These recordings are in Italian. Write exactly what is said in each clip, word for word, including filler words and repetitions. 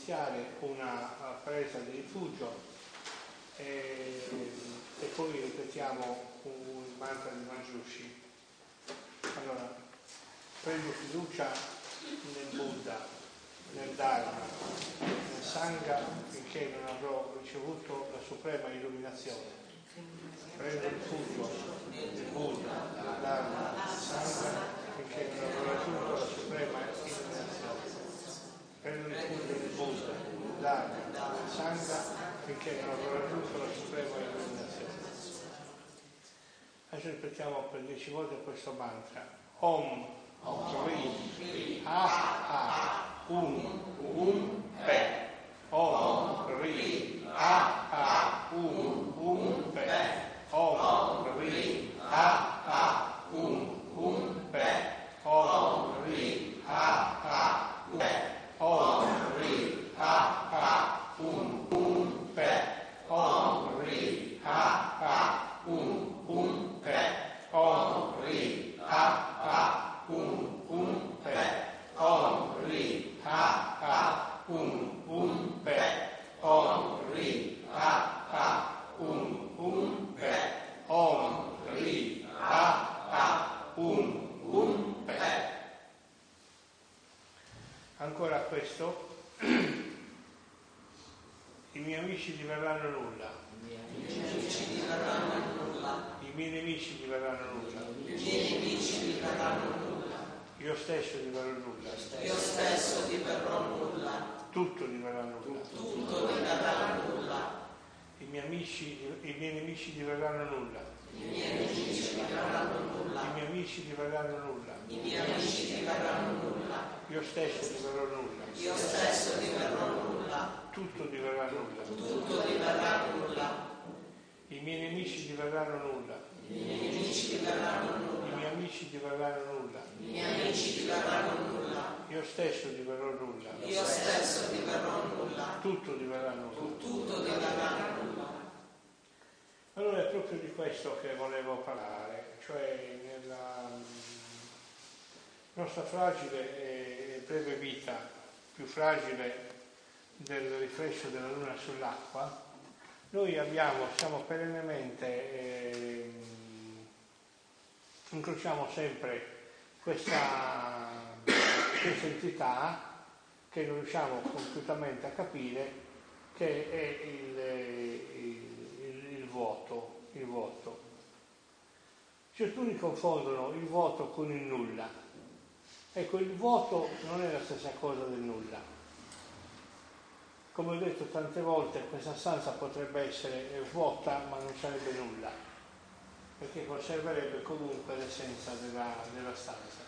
iniziare una presa di rifugio e, e poi ripetiamo un mantra di Manjushri. Allora, prendo fiducia nel Buddha, nel Dharma, nel Sangha, finché non avrò ricevuto la suprema illuminazione. Prendo rifugio nel Buddha, nel Dharma, nel Sangha, finché non avrò raggiunto la suprema illuminazione. Prendo rifugio nel Buddha, nel Dharma, nel Sangha, finché non avrò raggiunto la suprema illuminazione. Adesso ripetiamo per dieci volte questo mantra. Om, Kri, Ha, Ha, Um, Um, Pe. Om, Kri, Ha, Ha, Um, Um, Pe. Om, Kri, Ha, Ha, Um, Um, Pe. Om, Kri, Ha, Ha, Um, Pe. Om, Kri, Ha, Ha, Um, Um, Pe. Om, Kri, Ha, Ha, Um, Um, Pe. Om, Kri, Ha, Ha, Um, Um, Pe. Om, Kri, Ha, Ha, Um, Um, Pe. Om, Kri, Ha, Ha, Um, Um, Pe. Om, Kri, Ha, Ha, Um, Um, Pe. Ancora questo. I miei amici diverranno nulla. I miei amici diverranno nulla. I miei nemici diverranno nulla. I miei nemici diverranno nulla. Io stesso diverrò nulla. Io stesso diverrò nulla. Tutto diverrà nulla. Tutto diverrà nulla. I miei amici, i miei nemici diverranno nulla. I miei nemici diverranno nulla. I miei amici diverranno nulla. I miei amici diverranno nulla. Io stesso diverrò nulla. Io stesso diverrò nulla. Tutto diverrà nulla. Tutto diverrà nulla. I miei nemici diverranno nulla. I miei nemici diverranno nulla. I miei amici diverranno nulla. I miei amici diverranno nulla. Io stesso diverrò nulla. Io stesso diverrò nulla. Tutto diverrà nulla. Tutto diverrà nulla. Allora è proprio di questo che volevo parlare, cioè nella nostra fragile e breve vita, più fragile del riflesso della luna sull'acqua, noi abbiamo, siamo perennemente, eh, incrociamo sempre questa, questa entità che non riusciamo compiutamente a capire, che è il, il, il, il vuoto, il vuoto. Certi confondono il vuoto con il nulla. Ecco, il vuoto non è la stessa cosa del nulla. Come ho detto tante volte, questa stanza potrebbe essere vuota, ma non sarebbe nulla, perché conserverebbe comunque l'essenza della, della stanza.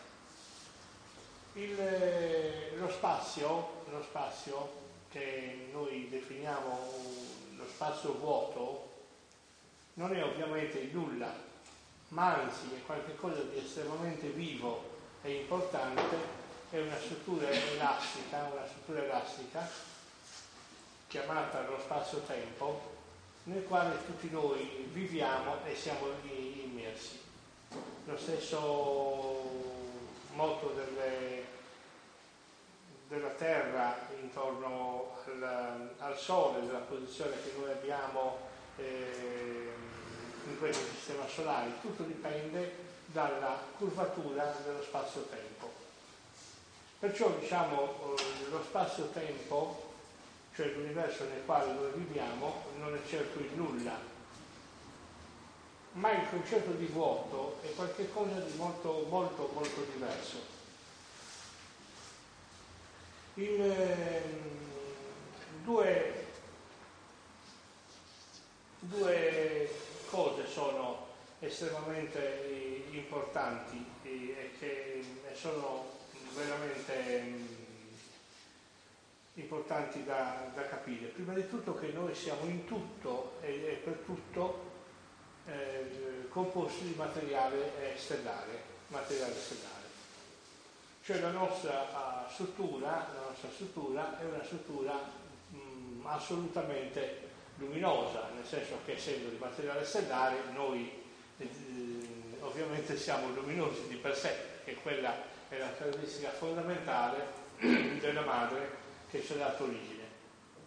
Il, lo spazio, lo spazio che noi definiamo lo spazio vuoto, non è ovviamente il nulla, ma anzi è qualcosa di estremamente vivo e importante, è una struttura elastica, una struttura elastica chiamata lo spazio-tempo, nel quale tutti noi viviamo e siamo lì immersi. Lo stesso moto delle, della Terra intorno al, al Sole, della posizione che noi abbiamo eh, in questo sistema solare, tutto dipende dalla curvatura dello spazio-tempo. Perciò diciamo eh, lo spazio-tempo, cioè l'universo nel quale noi viviamo, non è certo il nulla, ma il concetto di vuoto è qualcosa di molto, molto, molto diverso. Il, eh, due, due cose sono estremamente importanti e che sono veramente importanti da, da capire. Prima di tutto che noi siamo in tutto e, e per tutto eh, composti di materiale stellare, materiale stellare. Cioè la nostra uh, struttura, la nostra struttura è una struttura mh, assolutamente luminosa, nel senso che essendo di materiale stellare noi eh, ovviamente siamo luminosi di per sé, che quella è la caratteristica fondamentale della madre che ci ha dato origine.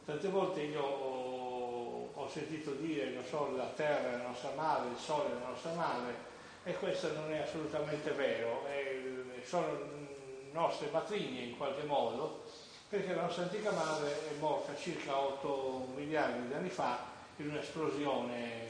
Tante volte io ho, ho sentito dire, non so, la terra è la nostra madre, il sole è la nostra madre, e questo non è assolutamente vero, è, sono nostre matrigne in qualche modo, perché la nostra antica madre è morta circa otto miliardi di anni fa in un'esplosione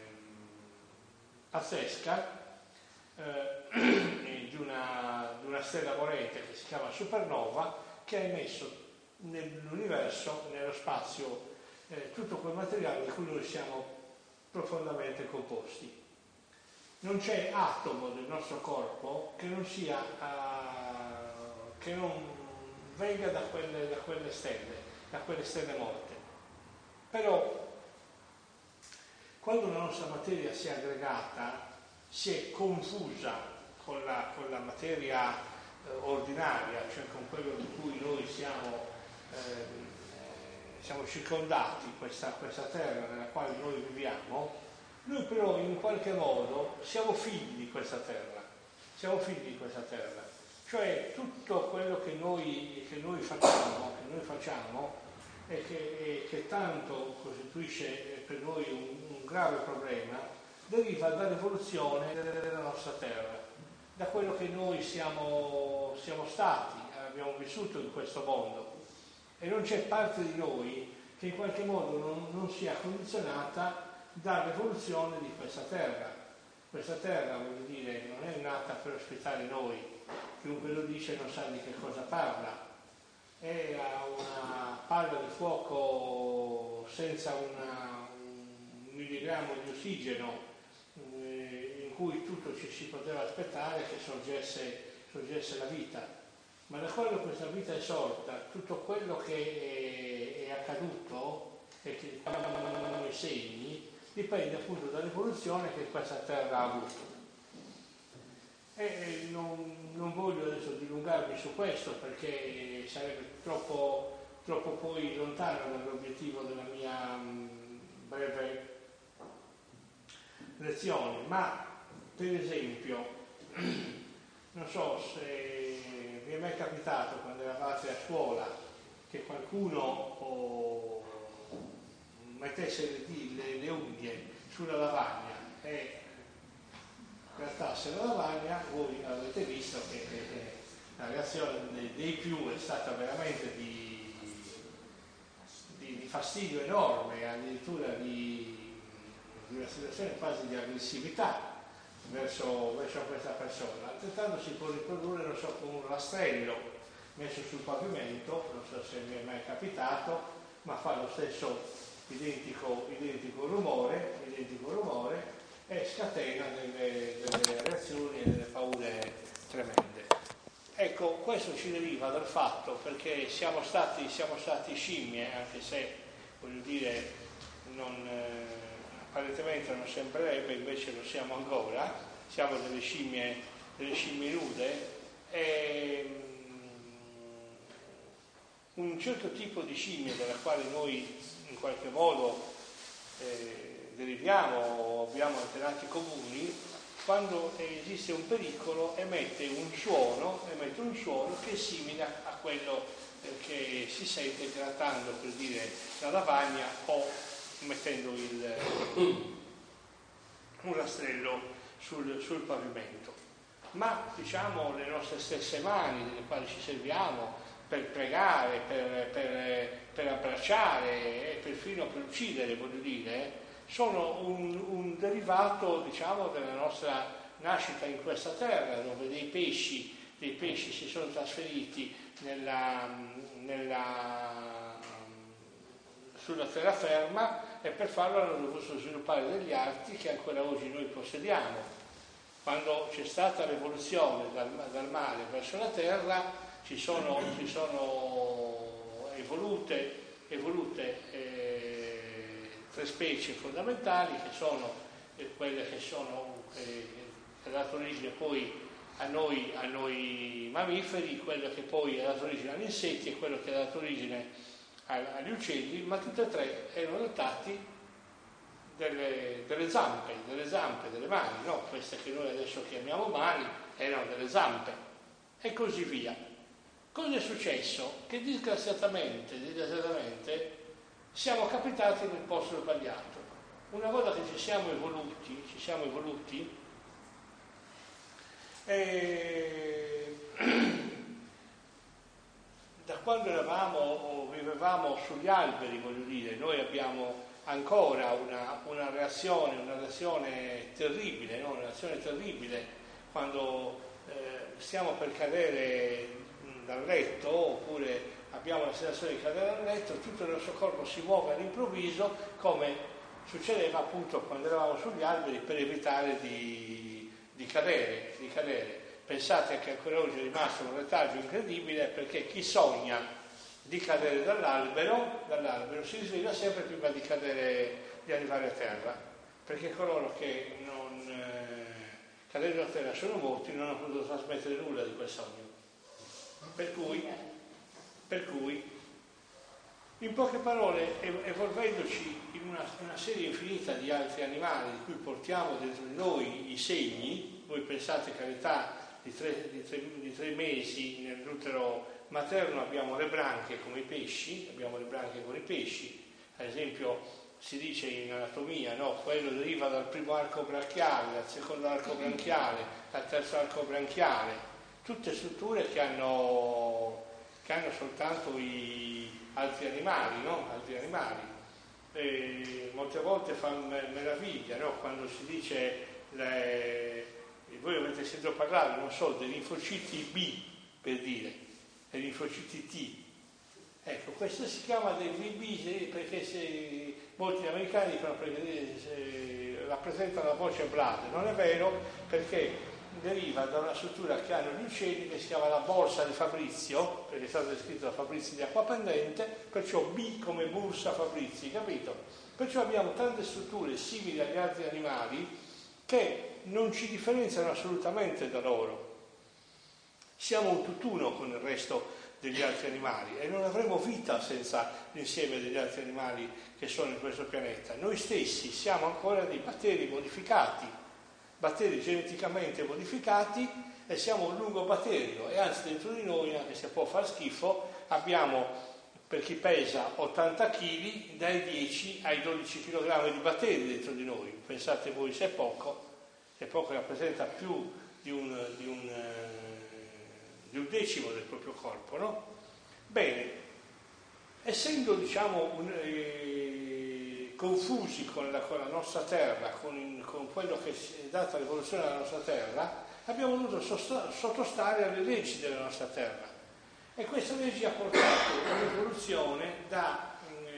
pazzesca eh, di, una, di una stella morente che si chiama supernova, che ha emesso nell'universo, nello spazio, eh, tutto quel materiale di cui noi siamo profondamente composti. Non c'è atomo del nostro corpo che non sia uh, che non venga da quelle, da quelle stelle, da quelle stelle morte. Però quando la nostra materia si è aggregata, si è confusa con la, con la materia eh, ordinaria, cioè con quello di cui noi siamo eh, siamo circondati, questa, questa terra nella quale noi viviamo. Noi però in qualche modo siamo figli di questa terra, siamo figli di questa terra, cioè tutto quello che noi, che noi facciamo, che noi facciamo e che, e che tanto costituisce per noi un, un grave problema, deriva dall'evoluzione della nostra terra, da quello che noi siamo, siamo stati, abbiamo vissuto in questo mondo, e non c'è parte di noi che in qualche modo non, non sia condizionata dall'evoluzione di questa terra. Questa terra, voglio dire, non è nata per ospitare noi, chiunque lo dice non sa di che cosa parla, è una palla di fuoco senza una, un milligrammo di ossigeno eh, in cui tutto ci si poteva aspettare che sorgesse, sorgesse la vita. Ma da quando questa vita è sorta, tutto quello che è, è accaduto e che hanno i segni dipende appunto dall'evoluzione che questa terra ha avuto. E non, non voglio adesso dilungarmi su questo perché sarebbe troppo, troppo poi lontano dall'obiettivo della mia mh, breve lezione, ma per esempio, non so se vi è mai capitato quando eravate a scuola che qualcuno oh, mettesse le, le, le unghie sulla lavagna e grattasse la lavagna, voi avete visto che, che, che la reazione dei, dei più è stata veramente di, di, di fastidio enorme, addirittura di, di una situazione quasi di aggressività verso, verso questa persona. Altrettanto si può riprodurre, non so, con un rastrello messo sul pavimento, non so se vi è mai capitato, ma fa lo stesso identico, identico rumore, identico rumore e scatena delle, delle reazioni e delle paure tremende. Ecco, questo ci deriva dal fatto perché siamo stati, siamo stati scimmie, anche se, voglio dire, non, eh, apparentemente non sembrerebbe, invece lo siamo ancora, siamo delle scimmie, delle scimmie nude, e un certo tipo di scimmie dalla quale noi in qualche modo eh, deriviamo o abbiamo antenati comuni, quando esiste un pericolo emette un suono, emette un suono che è simile a quello eh, che si sente grattando, per dire, la lavagna o mettendo il, un rastrello sul, sul pavimento. Ma diciamo le nostre stesse mani, delle quali ci serviamo per pregare, per, per, per abbracciare e perfino per uccidere, voglio dire, sono un, un derivato, diciamo, della nostra nascita in questa terra, dove dei pesci, dei pesci si sono trasferiti nella, nella, sulla terraferma e per farlo hanno dovuto sviluppare degli arti che ancora oggi noi possediamo. Quando c'è stata l'evoluzione dal, dal mare verso la terra, ci sono, ci sono evolute, evolute eh, tre specie fondamentali che sono eh, quelle che sono eh, che ha dato origine poi a noi, a noi mammiferi, quello che poi ha dato origine agli insetti e quello che ha dato origine agli uccelli, ma tutte e tre erano dotati delle, delle zampe, delle zampe, delle mani, no? Queste che noi adesso chiamiamo mani erano delle zampe e così via. Cosa è successo? Che disgraziatamente, disgraziatamente siamo capitati nel posto sbagliato. Una volta che ci siamo evoluti, ci siamo evoluti, eh, da quando eravamo o vivevamo sugli alberi, voglio dire, noi abbiamo ancora una, una reazione, una reazione terribile, no? Una reazione terribile quando eh, stiamo per cadere dal letto, oppure abbiamo la sensazione di cadere dal letto, tutto il nostro corpo si muove all'improvviso, come succedeva appunto quando eravamo sugli alberi, per evitare di, di cadere, di cadere. Pensate che ancora oggi è rimasto un retaggio incredibile, perché chi sogna di cadere dall'albero, dall'albero si risveglia sempre prima di cadere, di arrivare a terra, perché coloro che non eh, cadendo a terra sono morti, non hanno potuto trasmettere nulla di quel sogno. Per cui, per cui in poche parole, evolvendoci in una, una serie infinita di altri animali di cui portiamo dentro di noi i segni, voi pensate che all'età di tre, di tre, di tre mesi nell'utero materno abbiamo le branchie come i pesci, abbiamo le branchie come i pesci, ad esempio si dice in anatomia, no? Quello deriva dal primo arco branchiale, dal secondo arco branchiale, dal terzo arco branchiale, tutte strutture che hanno, che hanno soltanto i altri animali, no? Altri animali. E molte volte fa meraviglia, no? Quando si dice, le... voi avete sentito parlare, non so, dei linfociti B, per dire, dei linfociti T. Ecco, questo si chiama dei V B perché se, molti americani dicono perché se, rappresentano la voce blood. Non è vero, perché deriva da una struttura che hanno gli uccelli che si chiama la borsa di Fabrizio, perché è stato descritto da Fabrizio di Acquapendente, perciò B come bursa Fabrizio, capito? Perciò abbiamo tante strutture simili agli altri animali che non ci differenziano assolutamente da loro. Siamo un tutt'uno con il resto degli altri animali e non avremo vita senza l'insieme degli altri animali che sono in questo pianeta. Noi stessi siamo ancora dei batteri modificati, batteri geneticamente modificati, e siamo un lungo batterio, e anzi dentro di noi, anche se può far schifo, abbiamo, per chi pesa ottanta chili, dai dieci ai dodici chilogrammi di batteri dentro di noi. Pensate voi se è poco, se poco rappresenta più di un, di un, di un decimo del proprio corpo, no? Bene, essendo diciamo un, eh, confusi con la, con la nostra terra, con, con quello che è data l'evoluzione della nostra terra, abbiamo dovuto sottostare alle leggi della nostra terra, e questa legge ha portato un'evoluzione da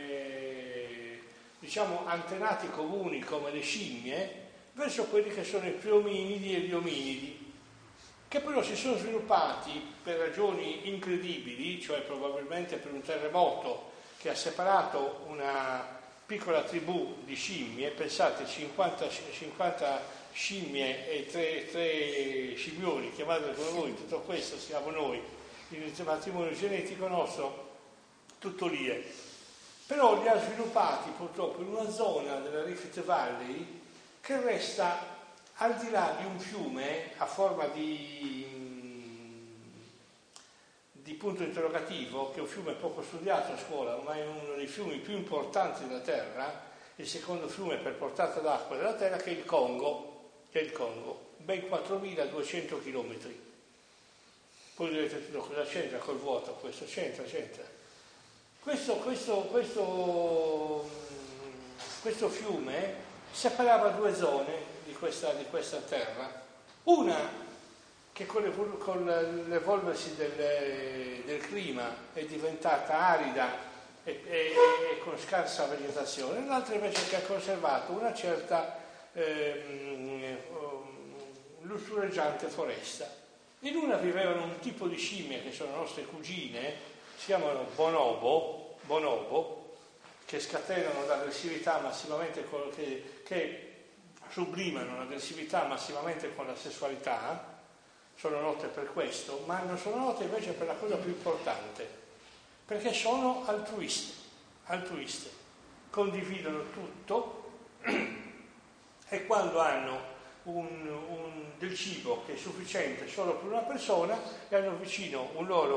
eh, diciamo antenati comuni come le scimmie verso quelli che sono i preominidi e gli ominidi, che però si sono sviluppati per ragioni incredibili, cioè probabilmente per un terremoto che ha separato una piccola tribù di scimmie. Pensate, cinquanta, cinquanta scimmie e tre, tre scimmioni, chiamatele come voi, tutto questo siamo noi, il matrimonio genetico nostro, tutto lì è. Però li ha sviluppati purtroppo in una zona della Rift Valley che resta al di là di un fiume a forma di, di punto interrogativo, che è un fiume poco studiato a scuola, ma è uno dei fiumi più importanti della Terra, il secondo fiume per portata d'acqua della Terra, che è il Congo, che è il Congo, ben quattromiladuecento chilometri. Poi direte tutto cosa c'entra col vuoto, questo c'entra, c'entra. Questo, questo, questo, questo fiume separava due zone di questa, di questa terra, una che con, l'evol- con l'evolversi del, del clima è diventata arida e, e, e con scarsa vegetazione, l'altra invece che ha conservato una certa eh, lussureggiante foresta. In una vivevano un tipo di scimmie che sono nostre cugine, si chiamano bonobo, bonobo che scatenano l'aggressività massimamente con, che, che sublimano l'aggressività massimamente con la sessualità. Sono note per questo, ma non sono note invece per la cosa più importante, perché sono altruiste, altruiste, condividono tutto e quando hanno un, un, del cibo che è sufficiente solo per una persona e hanno vicino un loro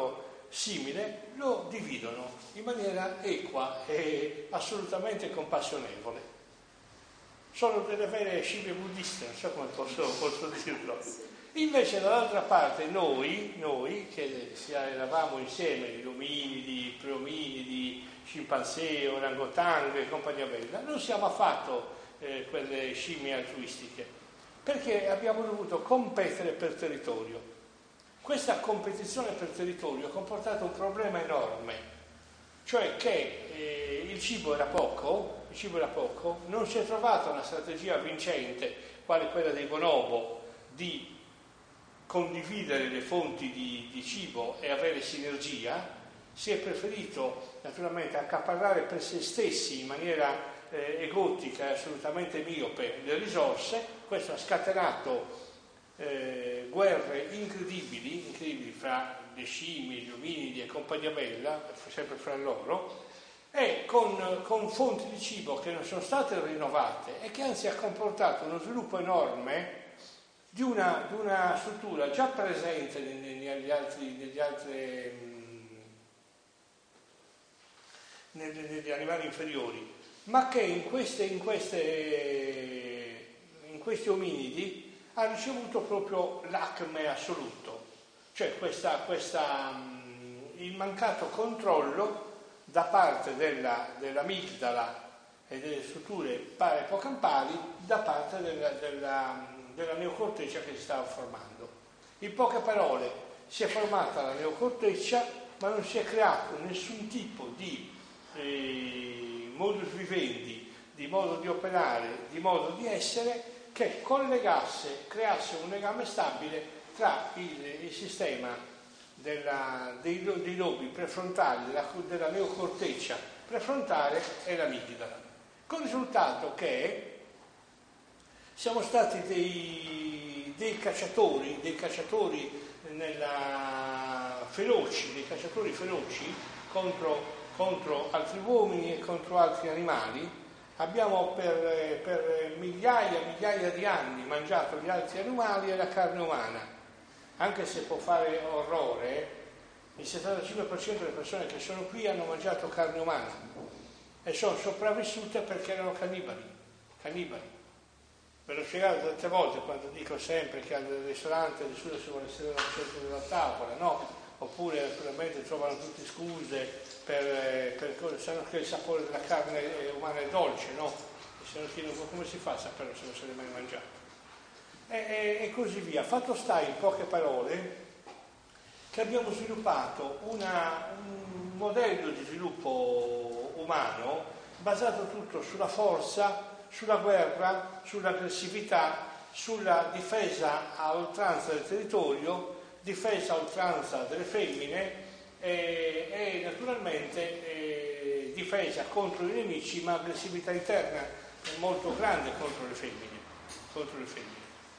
simile, lo dividono in maniera equa e assolutamente compassionevole. Sono delle vere scimmie buddiste, non so come posso, posso dirlo. Invece dall'altra parte noi, noi che eravamo insieme, gli ominidi, preominidi, scimpanzé, orangotang e compagnia bella, non siamo affatto eh, quelle scimmie altruistiche, perché abbiamo dovuto competere per territorio. Questa competizione per territorio ha comportato un problema enorme, cioè che eh, il cibo era poco, il cibo era poco, non si è trovata una strategia vincente, quale quella dei bonobo, di condividere le fonti di, di cibo e avere sinergia. Si è preferito naturalmente accaparrare per se stessi in maniera eh, egotica e assolutamente miope le risorse. Questo ha scatenato eh, guerre incredibili, incredibili fra le scimmie, gli ominidi e compagnia bella, sempre fra loro, e con, con fonti di cibo che non sono state rinnovate e che anzi ha comportato uno sviluppo enorme di una, di una struttura già presente negli altri, negli, altri, negli, negli animali inferiori, ma che in, queste, in, queste, in questi ominidi ha ricevuto proprio l'acme assoluto, cioè questa, questa, il mancato controllo da parte della, dell'amigdala e delle strutture paraepocampali da parte della, della, della neocorteccia che si stava formando. In poche parole, si è formata la neocorteccia, ma non si è creato nessun tipo di eh, modus vivendi, di modo di operare, di modo di essere che collegasse, creasse un legame stabile tra il, il sistema della, dei, dei lobi prefrontali, della, della neocorteccia prefrontale e l'amigdala. Con il risultato che siamo stati dei, dei cacciatori, dei cacciatori nella, feroci, dei cacciatori feroci contro, contro altri uomini e contro altri animali. Abbiamo per, per migliaia e migliaia di anni mangiato gli altri animali e la carne umana, anche se può fare orrore. Il settantacinque per cento delle persone che sono qui hanno mangiato carne umana e sono sopravvissute perché erano cannibali, cannibali. Ve l'ho spiegato tante volte quando dico sempre che al ristorante nessuno si vuole sedere al centro della tavola, no? Oppure naturalmente trovano tutte scuse per, per cosa, sanno che il sapore della carne umana è dolce, no? E se non chiedono come si fa a sapere se non se l'è mai mangiato. E, e, e così via. Fatto sta, in poche parole, che abbiamo sviluppato una, un modello di sviluppo umano basato tutto sulla forza, sulla guerra, sull'aggressività, sulla difesa a oltranza del territorio, difesa a oltranza delle femmine e, e naturalmente e, difesa contro i nemici, ma aggressività interna molto grande contro le femmine, contro le femmine.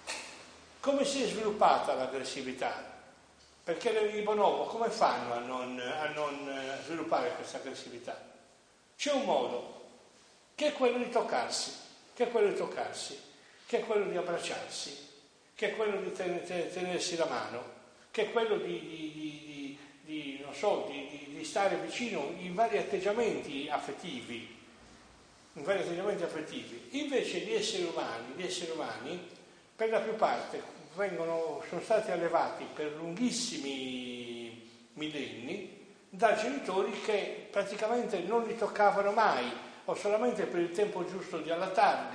Come si è sviluppata l'aggressività? Perché i bonobo come fanno a non, a non sviluppare questa aggressività? C'è un modo, che è quello di toccarsi, che è quello di toccarsi, che è quello di abbracciarsi, che è quello di ten- tenersi la mano, che è quello di, di, di, di, non so, di, di, di stare vicino in vari atteggiamenti affettivi, in vari atteggiamenti affettivi. Invece gli esseri umani, gli esseri umani, per la più parte, vengono, sono stati allevati per lunghissimi millenni da genitori che praticamente non li toccavano mai, o solamente per il tempo giusto di allattarli,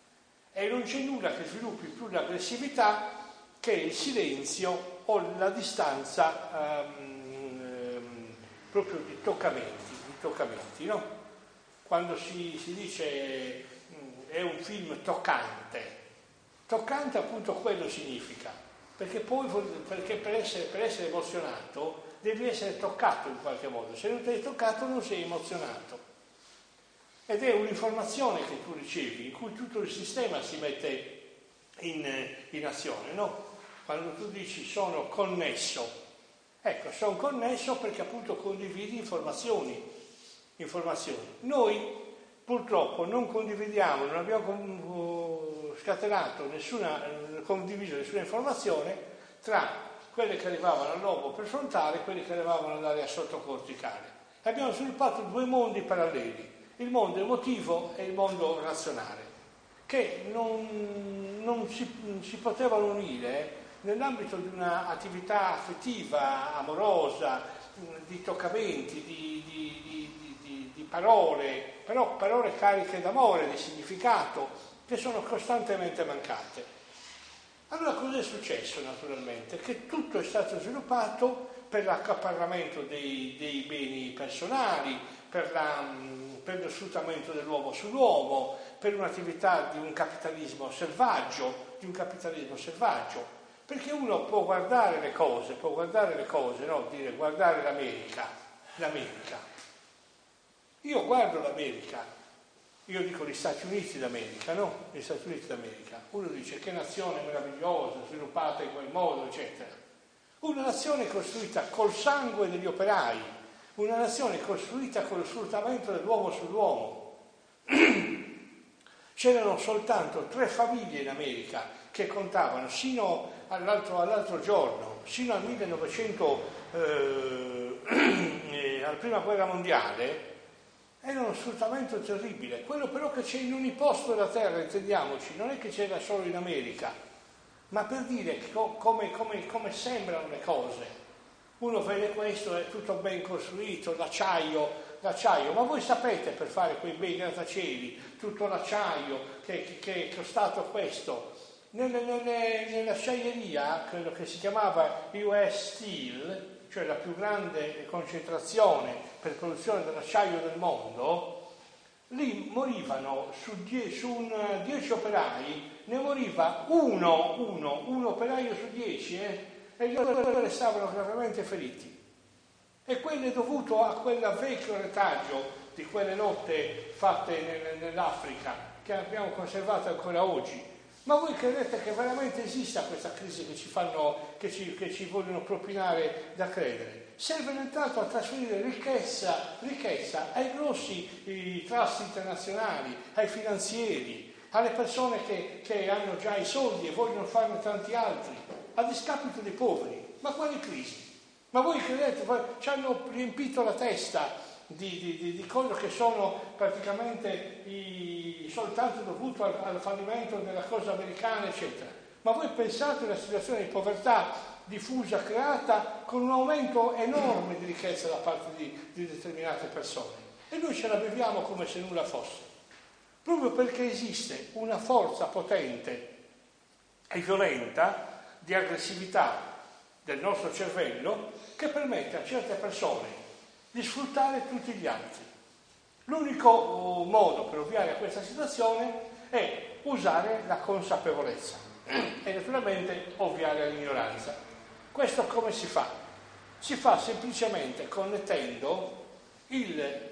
e non c'è nulla che sviluppi più l'aggressività che il silenzio o la distanza um, um, proprio di toccamenti, di toccamenti, no? Quando si, si dice um, è un film toccante, toccante appunto quello significa, perché poi perché per essere, per essere emozionato devi essere toccato in qualche modo, se non ti hai toccato non sei emozionato. Ed è un'informazione che tu ricevi, in cui tutto il sistema si mette in, in azione, no? Quando tu dici sono connesso, ecco, sono connesso perché appunto condividi informazioni, informazioni. Noi purtroppo non condividiamo, non abbiamo scatenato nessuna, condiviso nessuna informazione tra quelle che arrivavano al lobo prefrontale e quelle che arrivavano all'area sottocorticale. Abbiamo sviluppato due mondi paralleli, il mondo emotivo e il mondo razionale, che non, non, si, non si potevano unire nell'ambito di un'attività affettiva, amorosa, di toccamenti, di, di, di, di, di parole, però parole cariche d'amore, di significato, che sono costantemente mancate. Allora cosa è successo naturalmente? Che tutto è stato sviluppato per l'accaparramento dei, dei beni personali, per, la, per lo sfruttamento dell'uomo sull'uomo, per un'attività di un capitalismo selvaggio, di un capitalismo selvaggio. Perché uno può guardare le cose, può guardare le cose, no? Dire guardare l'America, l'America. Io guardo l'America, io dico gli Stati Uniti d'America, no? Gli Stati Uniti d'America. Uno dice che nazione meravigliosa, sviluppata in quel modo, eccetera. Una nazione costruita col sangue degli operai, una nazione costruita con lo sfruttamento dell'uomo sull'uomo. C'erano soltanto tre famiglie in America che contavano sino all'altro, all'altro giorno, sino al millenovecento, eh, alla prima guerra mondiale, era uno sfruttamento terribile. Quello però che c'è in ogni posto della terra, intendiamoci, non è che c'era solo in America, ma per dire co- come, come, come sembrano le cose. Uno vede questo, è tutto ben costruito, l'acciaio, l'acciaio, ma voi sapete per fare quei bei grattacieli, tutto l'acciaio che, che è costato questo. Nelle, nelle, nell'acciaieria, quello che si chiamava U S Steel, cioè la più grande concentrazione per produzione dell'acciaio del mondo, lì morivano su, die, su un, dieci operai, ne moriva uno, uno, un operaio su dieci, eh, e gli altri restavano gravemente feriti. E quello è dovuto a quel vecchio retaggio di quelle lotte fatte nell'Africa, che abbiamo conservato ancora oggi. Ma voi credete che veramente esista questa crisi che ci fanno, che ci, che ci vogliono propinare da credere? Serve intanto a trasferire ricchezza, ricchezza ai grossi i trust internazionali, ai finanzieri, alle persone che, che hanno già i soldi e vogliono farne tanti altri, a discapito dei poveri. Ma quali crisi? Ma voi credete, ci hanno riempito la testa Di, di, di quello che sono praticamente i, soltanto dovuto al, al fallimento della cosa americana, eccetera. Ma voi pensate a una situazione di povertà diffusa creata con un aumento enorme di ricchezza da parte di, di determinate persone, e noi ce la beviamo come se nulla fosse, proprio perché esiste una forza potente e violenta di aggressività del nostro cervello che permette a certe persone di sfruttare tutti gli altri. L'unico modo per ovviare a questa situazione è usare la consapevolezza e naturalmente ovviare all'ignoranza. Questo come si fa? Si fa semplicemente connettendo il,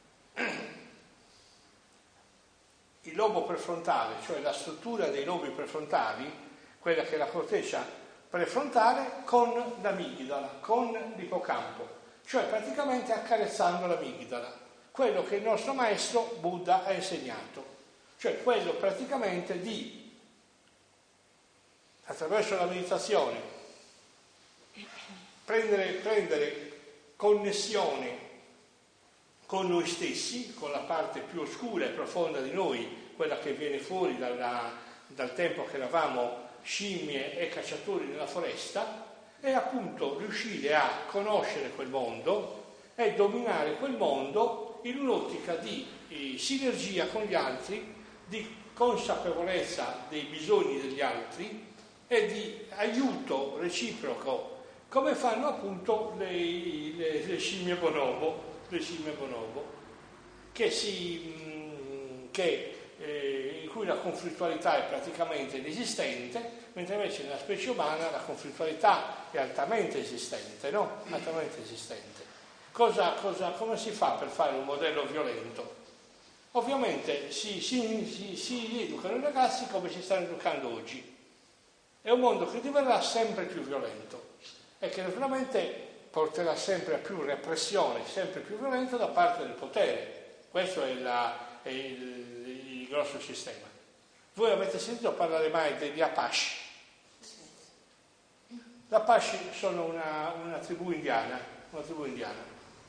il lobo prefrontale, cioè la struttura dei lobi prefrontali, quella che è la corteccia prefrontale, con l'amigdala, con l'ippocampo. Cioè praticamente accarezzando l'amigdala, quello che il nostro maestro Buddha ha insegnato, cioè quello praticamente di, attraverso la meditazione, prendere, prendere connessione con noi stessi, con la parte più oscura e profonda di noi, quella che viene fuori dalla, dal tempo che eravamo scimmie e cacciatori nella foresta, e appunto riuscire a conoscere quel mondo e dominare quel mondo in un'ottica di eh, sinergia con gli altri, di consapevolezza dei bisogni degli altri e di aiuto reciproco, come fanno appunto le, le, le scimmie bonobo, le scimmie bonobo, che si, mh, che, eh, in cui la conflittualità è praticamente inesistente, mentre invece nella specie umana la conflittualità è altamente esistente, no? Altamente esistente. Cosa, cosa, come si fa per fare un modello violento? Ovviamente si, si, si, si educano i ragazzi come si stanno educando oggi. È un mondo che diverrà sempre più violento e che naturalmente porterà sempre a più repressione, sempre più violento da parte del potere. Questo è, la, è il, il grosso sistema. Voi avete sentito parlare mai degli Apache? La Apache sono una, una tribù indiana, una tribù indiana.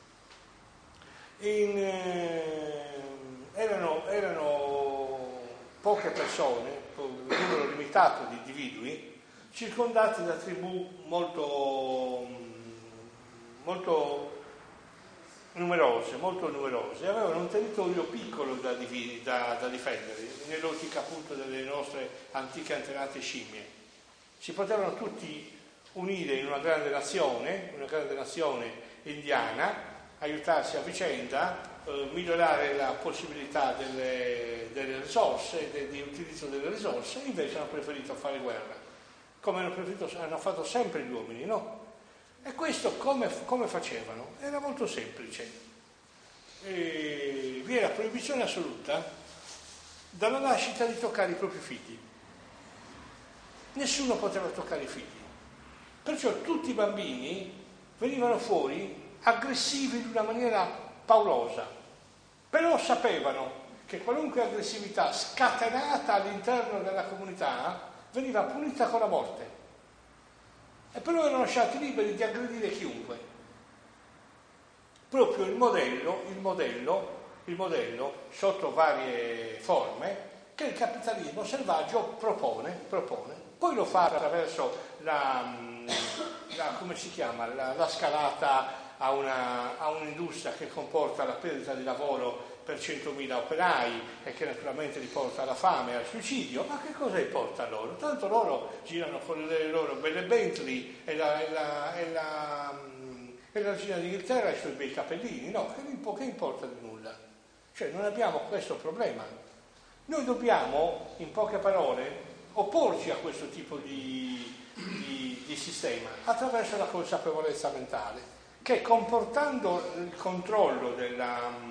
In, eh, erano, erano poche persone, un numero limitato di individui, circondati da tribù molto, molto numerose, molto numerose, avevano un territorio piccolo da, da, da difendere, nell'ottica appunto delle nostre antiche antenate scimmie. Si potevano tutti unire in una grande nazione, una grande nazione indiana, aiutarsi a vicenda, eh, migliorare la possibilità delle, delle risorse, de, di utilizzo delle risorse, invece hanno preferito fare guerra, come hanno, preferito, hanno fatto sempre gli uomini, no? E questo come, come facevano? Era molto semplice. E vi era proibizione assoluta dalla nascita di toccare i propri figli. Nessuno poteva toccare i figli. Perciò tutti i bambini venivano fuori aggressivi in una maniera paurosa, però sapevano che qualunque aggressività scatenata all'interno della comunità veniva punita con la morte. E però erano lasciati liberi di aggredire chiunque. Proprio il modello, il modello, il modello sotto varie forme che il capitalismo selvaggio propone, propone. Poi lo fa attraverso la, la come si chiama, la, la scalata a, una, a un'industria che comporta la perdita di lavoro per centomila operai e che naturalmente li porta alla fame e al suicidio. Ma che cosa importa a loro? Tanto loro girano con le loro belle Bentley e la, e la, e la, e la regina d'Inghilterra e i suoi bei capellini. No, che, che importa di nulla? Cioè non abbiamo questo problema. Noi dobbiamo, in poche parole, opporci a questo tipo di, di, di sistema attraverso la consapevolezza mentale, che comportando il controllo della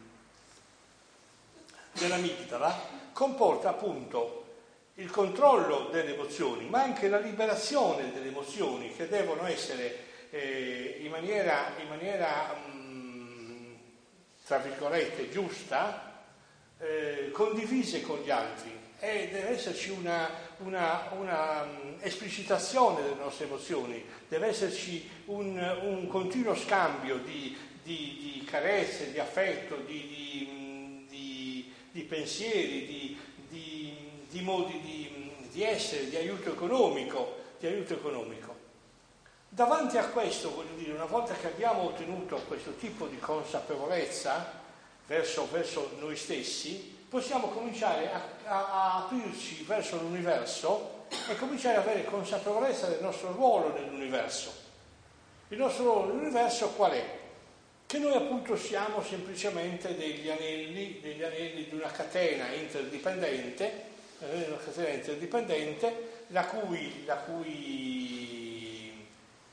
dell'amigdala comporta appunto il controllo delle emozioni, ma anche la liberazione delle emozioni che devono essere eh, in maniera, in maniera mh, tra virgolette giusta, eh, condivise con gli altri, e deve esserci una, una, una um, esplicitazione delle nostre emozioni, deve esserci un, un continuo scambio di, di, di carezze, di affetto, di, di di pensieri, di, di, di modi di, di essere, di aiuto economico, di aiuto economico. Davanti a questo, voglio dire, una volta che abbiamo ottenuto questo tipo di consapevolezza verso, verso noi stessi, possiamo cominciare a, a, a aprirci verso l'universo e cominciare ad avere consapevolezza del nostro ruolo nell'universo. Il nostro ruolo nell'universo qual è? Che noi appunto siamo semplicemente degli anelli, degli anelli di una catena interdipendente, una catena interdipendente, la cui, la cui,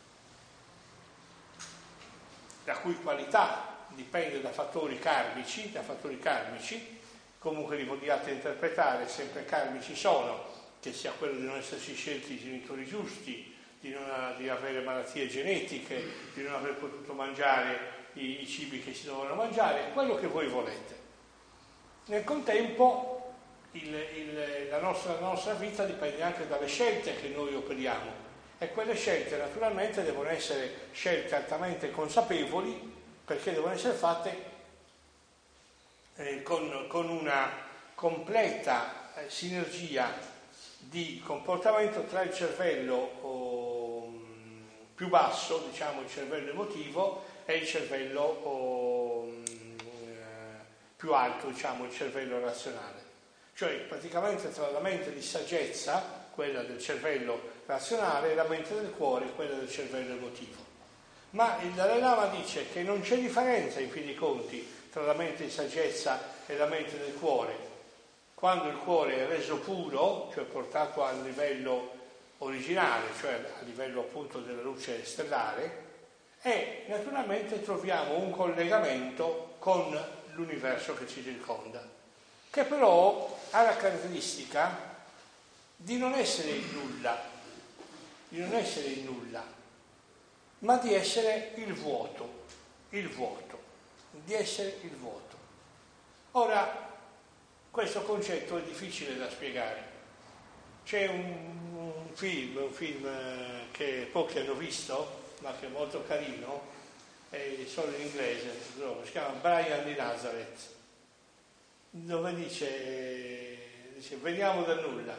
la cui qualità dipende da fattori karmici, da fattori karmici, comunque li vogliate interpretare, sempre karmici sono, che sia quello di non esserci scelti i genitori giusti, di, non, di avere malattie genetiche, di non aver potuto mangiare i cibi che si dovevano mangiare, quello che voi volete. Nel contempo il, il, la, nostra, la nostra vita dipende anche dalle scelte che noi operiamo, e quelle scelte naturalmente devono essere scelte altamente consapevoli, perché devono essere fatte eh, con, con una completa eh, sinergia di comportamento tra il cervello oh, più basso, diciamo il cervello emotivo, e il cervello oh, eh, più alto, diciamo il cervello razionale. Cioè praticamente tra la mente di saggezza, quella del cervello razionale, e la mente del cuore, quella del cervello emotivo. Ma il Dalai Lama dice che non c'è differenza in fin dei conti tra la mente di saggezza e la mente del cuore. Quando il cuore è reso puro, cioè portato al livello originale, cioè a livello appunto della luce stellare, e naturalmente troviamo un collegamento con l'universo che ci circonda, che però ha la caratteristica di non essere il nulla, di non essere il nulla, ma di essere il vuoto, il vuoto, di essere il vuoto. Ora, questo concetto è difficile da spiegare. C'è un, film, un film che pochi hanno visto, ma che è molto carino, è solo in inglese, si chiama Brian di Nazareth, dove dice, dice veniamo dal nulla,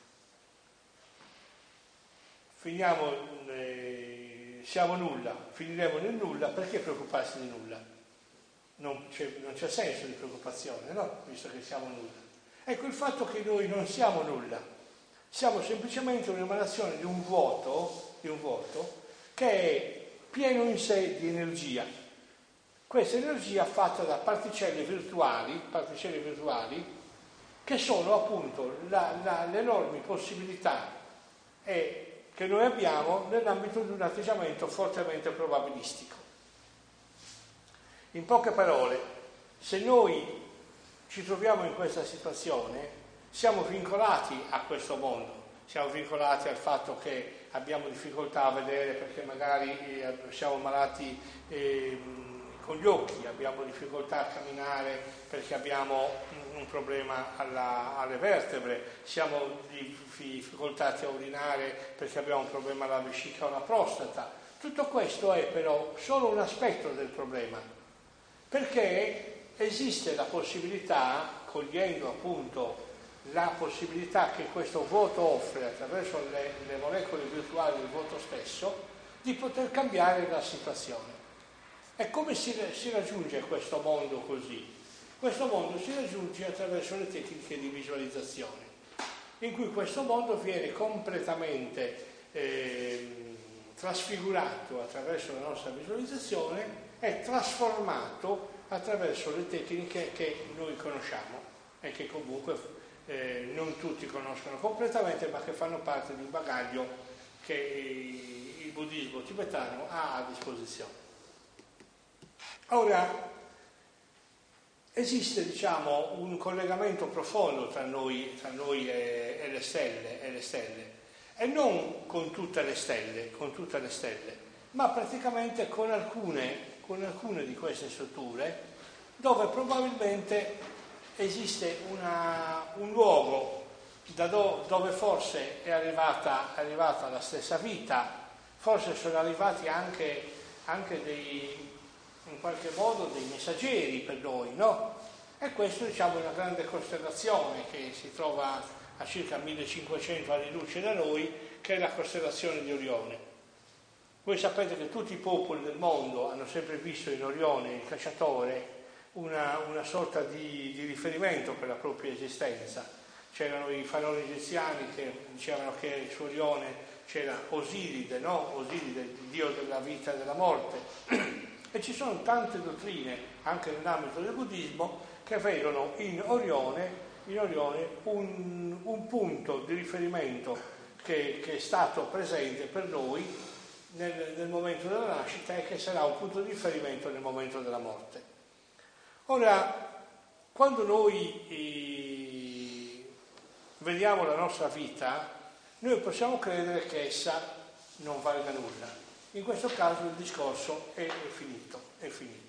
finiamo, eh, siamo nulla, finiremo nel nulla, perché preoccuparsi di nulla? Non c'è, non c'è senso di preoccupazione, no? Visto che siamo nulla. Ecco, il fatto che noi non siamo nulla, siamo semplicemente un'emanazione di un vuoto, di un vuoto che è pieno in sé di energia. Questa energia fatta da particelle virtuali, particelle virtuali che sono appunto la, la, le enormi possibilità eh, che noi abbiamo nell'ambito di un atteggiamento fortemente probabilistico. In poche parole, se noi ci troviamo in questa situazione, siamo vincolati a questo mondo, siamo vincolati al fatto che abbiamo difficoltà a vedere perché magari eh, siamo malati eh, con gli occhi, abbiamo difficoltà a camminare perché abbiamo un problema alla, alle vertebre, siamo difficoltati a urinare perché abbiamo un problema alla vescica o alla prostata. Tutto questo è però solo un aspetto del problema, perché esiste la possibilità, cogliendo appunto la possibilità che questo vuoto offre attraverso le, le molecole virtuali del vuoto stesso, di poter cambiare la situazione. E come si, si raggiunge questo mondo così? Questo mondo si raggiunge attraverso le tecniche di visualizzazione, in cui questo mondo viene completamente eh, trasfigurato attraverso la nostra visualizzazione e trasformato attraverso le tecniche che noi conosciamo e che comunque eh, non tutti conoscono completamente, ma che fanno parte di un bagaglio che il buddismo tibetano ha a disposizione. Ora, esiste, diciamo, un collegamento profondo tra noi, tra noi e, e, le stelle, e le stelle, e non con tutte le stelle, con tutte le stelle, ma praticamente con alcune, con alcune di queste strutture, dove probabilmente esiste una, un luogo da do, dove forse è arrivata, è arrivata la stessa vita, forse sono arrivati anche, anche dei, in qualche modo dei messaggeri per noi, no? E questo, diciamo, è una grande costellazione che si trova a circa millecinquecento anni luce da noi, che è la costellazione di Orione. Voi sapete che tutti i popoli del mondo hanno sempre visto in Orione, il cacciatore, una, una sorta di, di riferimento per la propria esistenza. C'erano i faraoni egiziani che dicevano che su Orione c'era Osiride, no? Osiride, il dio della vita e della morte. E ci sono tante dottrine, anche nell'ambito del buddismo, che vedono in Orione, in Orione un, un punto di riferimento che, che è stato presente per noi nel, nel momento della nascita e che sarà un punto di riferimento nel momento della morte. Ora, quando noi eh, vediamo la nostra vita, noi possiamo credere che essa non valga nulla. In questo caso il discorso è, è finito, è finito.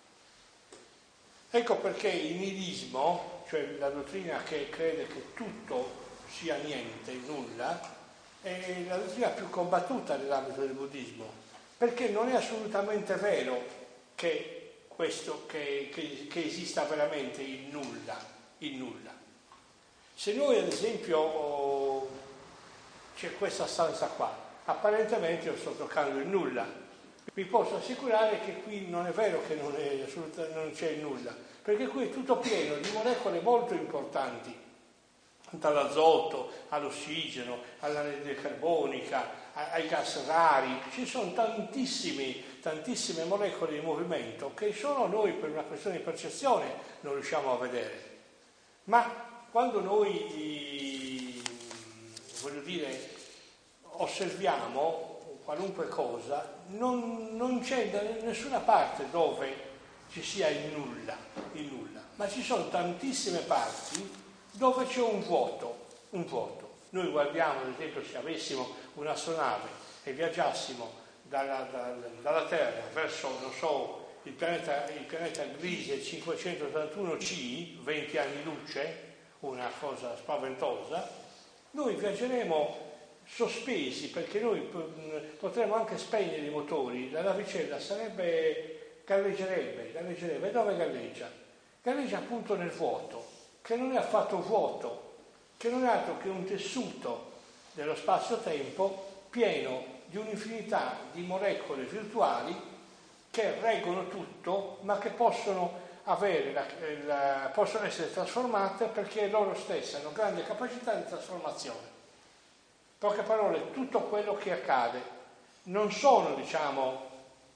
Ecco perché il nihilismo, cioè la dottrina che crede che tutto sia niente, nulla, è la dottrina più combattuta nell'ambito del buddismo, perché non è assolutamente vero che questo, che, che, che esista veramente il nulla, il nulla. Se noi ad esempio oh, c'è questa stanza qua, apparentemente io sto toccando il nulla. Vi posso assicurare che qui non è vero che non, è, non c'è il nulla, perché qui è tutto pieno di molecole molto importanti, dall'azoto all'ossigeno, all'anidride carbonica, ai gas rari. Ci sono tantissimi, tantissime molecole di movimento che solo noi per una questione di percezione non riusciamo a vedere. Ma quando noi, voglio dire, osserviamo qualunque cosa, non, non c'è da nessuna parte dove ci sia il nulla, il nulla, ma ci sono tantissime parti dove c'è un vuoto, un vuoto. Noi guardiamo, ad esempio, se avessimo un'astronave e viaggiassimo dalla, dalla, dalla Terra verso, non so, il pianeta, il pianeta Gliese cinquecentottantuno C, venti anni luce, una cosa spaventosa, noi viaggeremo sospesi, perché noi potremmo anche spegnere i motori, la navicella sarebbe, galleggerebbe, galleggerebbe. E dove galleggia? Galleggia appunto nel vuoto, che non è affatto vuoto, che non è altro che un tessuto dello spazio-tempo pieno di un'infinità di molecole virtuali che reggono tutto, ma che possono avere la, la, possono essere trasformate perché loro stesse hanno grande capacità di trasformazione. In poche parole, tutto quello che accade non sono, diciamo,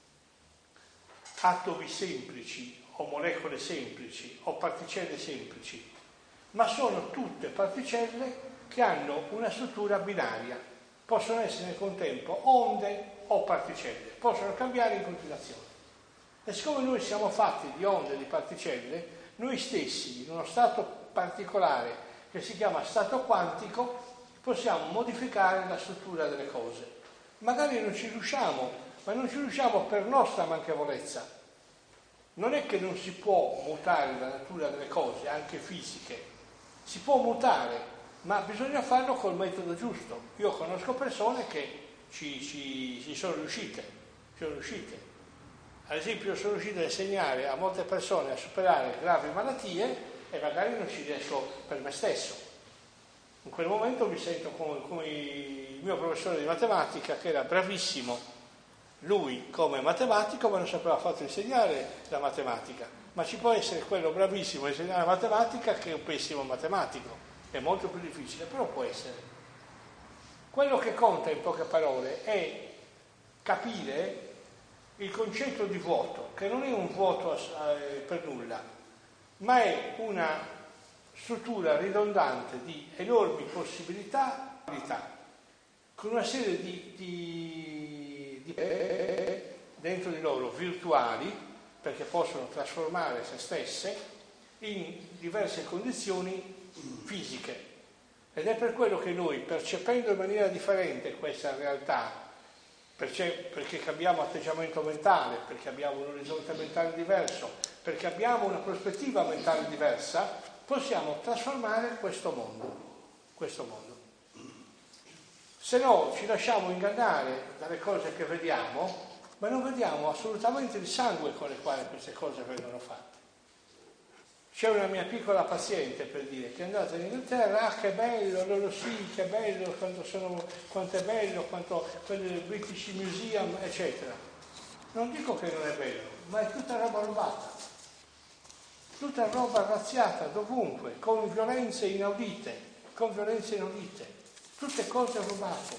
atomi semplici o molecole semplici o particelle semplici, ma sono tutte particelle che hanno una struttura binaria, possono essere nel contempo onde o particelle, possono cambiare in continuazione. E siccome noi siamo fatti di onde e di particelle, noi stessi, in uno stato particolare che si chiama stato quantico, possiamo modificare la struttura delle cose. Magari non ci riusciamo, ma non ci riusciamo per nostra manchevolezza. Non è che non si può mutare la natura delle cose, anche fisiche. Si può mutare, ma bisogna farlo col metodo giusto. Io conosco persone che ci, ci, ci sono riuscite, ci sono riuscite. Ad esempio, sono riuscito a insegnare a molte persone a superare gravi malattie e magari non ci riesco per me stesso. In quel momento mi sento come, come il mio professore di matematica, che era bravissimo, lui come matematico, ma non sapeva affatto insegnare la matematica. Ma ci può essere quello bravissimo a insegnare la matematica che è un pessimo matematico. È molto più difficile, però può essere. Quello che conta, in poche parole, è capire il concetto di vuoto, che non è un vuoto eh, per nulla, ma è una struttura ridondante di enormi possibilità, con una serie di, di, di dentro di loro virtuali, perché possono trasformare se stesse in diverse condizioni fisiche. Ed è per quello che noi, percependo in maniera differente questa realtà, perché abbiamo atteggiamento mentale, perché abbiamo un orizzonte mentale diverso, perché abbiamo una prospettiva mentale diversa, possiamo trasformare questo mondo, questo mondo. Se no ci lasciamo ingannare dalle cose che vediamo, ma non vediamo assolutamente il sangue con il quale queste cose vengono fatte. C'è una mia piccola paziente, per dire, che è andata in Inghilterra, ah che bello, loro sì, che bello, quanto, sono, quanto è bello, quanto quello del British Museum, eccetera. Non dico che non è bello, ma è tutta roba rubata. Tutta roba razziata dovunque, con violenze inaudite, con violenze inaudite, tutte cose rubate.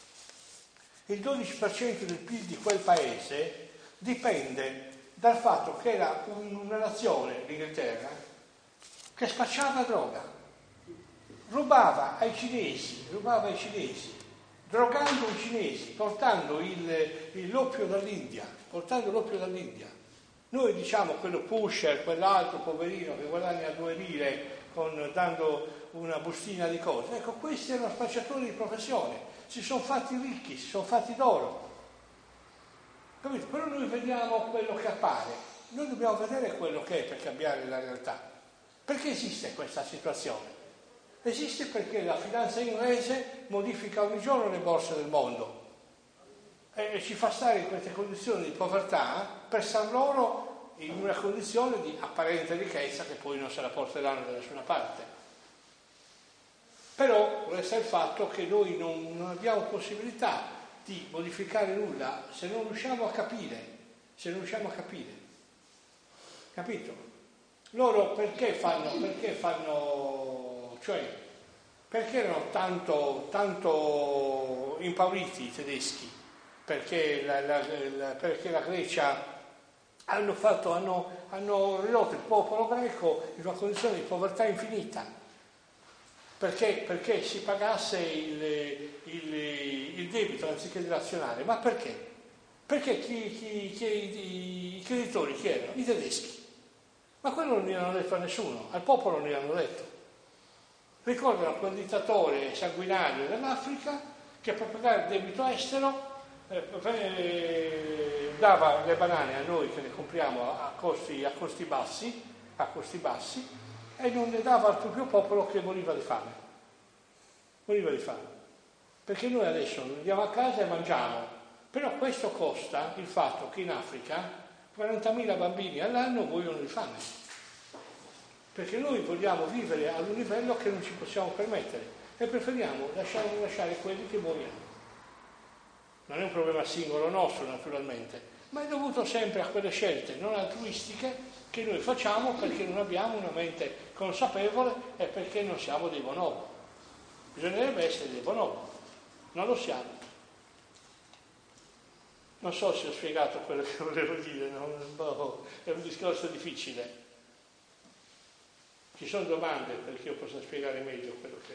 Il dodici per cento del P I L di quel paese dipende dal fatto che era una nazione, l'Inghilterra, che spacciava droga, rubava ai cinesi, rubava ai cinesi, drogando i cinesi, portando il, il l'oppio dall'India, portando l'oppio dall'India. Noi diciamo quello pusher, quell'altro poverino che guadagna due lire con, dando una bustina di cose. Ecco, questi erano spacciatori di professione, si sono fatti ricchi, si sono fatti d'oro. Capito? Però noi vediamo quello che appare, noi dobbiamo vedere quello che è per cambiare la realtà. Perché esiste questa situazione? Esiste perché la finanza inglese modifica ogni giorno le borse del mondo e ci fa stare in queste condizioni di povertà per star loro in una condizione di apparente ricchezza che poi non se la porteranno da nessuna parte. Però resta il fatto che noi non, non abbiamo possibilità di modificare nulla se non riusciamo a capire, se non riusciamo a capire. Capito? Loro perché fanno, perché fanno, cioè, perché erano tanto, tanto impauriti i tedeschi? Perché la, la, la, perché la Grecia hanno, fatto, hanno, hanno ridotto il popolo greco in una condizione di povertà infinita, perché, perché si pagasse il, il, il debito anziché dilazionare. Ma perché? Perché chi, chi, chi, i, i creditori chi erano? I tedeschi. Ma quello non gli hanno detto a nessuno, al popolo non gli hanno detto. Ricordano quel dittatore sanguinario dell'Africa che per pagare il debito estero eh, dava le banane a noi che le compriamo a costi, a costi bassi, a costi bassi, e non le dava al proprio popolo che moriva di fame. Moriva di fame. perché noi adesso andiamo a casa e mangiamo, però questo costa il fatto che in Africa quarantamila bambini all'anno muoiono di fame, perché noi vogliamo vivere ad un livello che non ci possiamo permettere e preferiamo lasciare, lasciare quelli che muoiono. Non è un problema singolo nostro, naturalmente, ma è dovuto sempre a quelle scelte non altruistiche che noi facciamo perché non abbiamo una mente consapevole e perché non siamo dei bonobo. Bisognerebbe essere dei bonobo, non lo siamo. Non so se ho spiegato quello che volevo dire, no? È un discorso difficile. Ci sono domande perché io possa spiegare meglio quello che...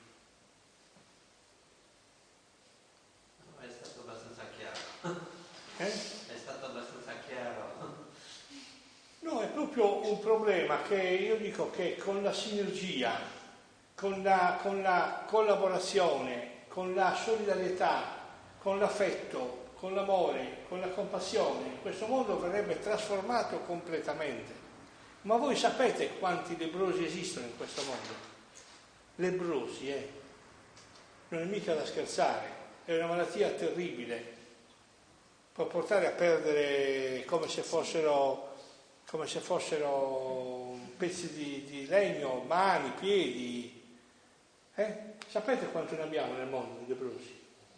È stato abbastanza chiaro. Eh? È stato abbastanza chiaro. No, è proprio un problema che io dico che con la sinergia, con la, con la collaborazione, con la solidarietà, con l'affetto, con l'amore, con la compassione, questo mondo verrebbe trasformato completamente. Ma voi sapete quanti lebbrosi esistono in questo mondo? Lebbrosi, eh? Non è mica da scherzare, è una malattia terribile. Può portare a perdere come se fossero, come se fossero pezzi di, di legno, mani, piedi. Eh? Sapete quanto ne abbiamo nel mondo di lebbrosi?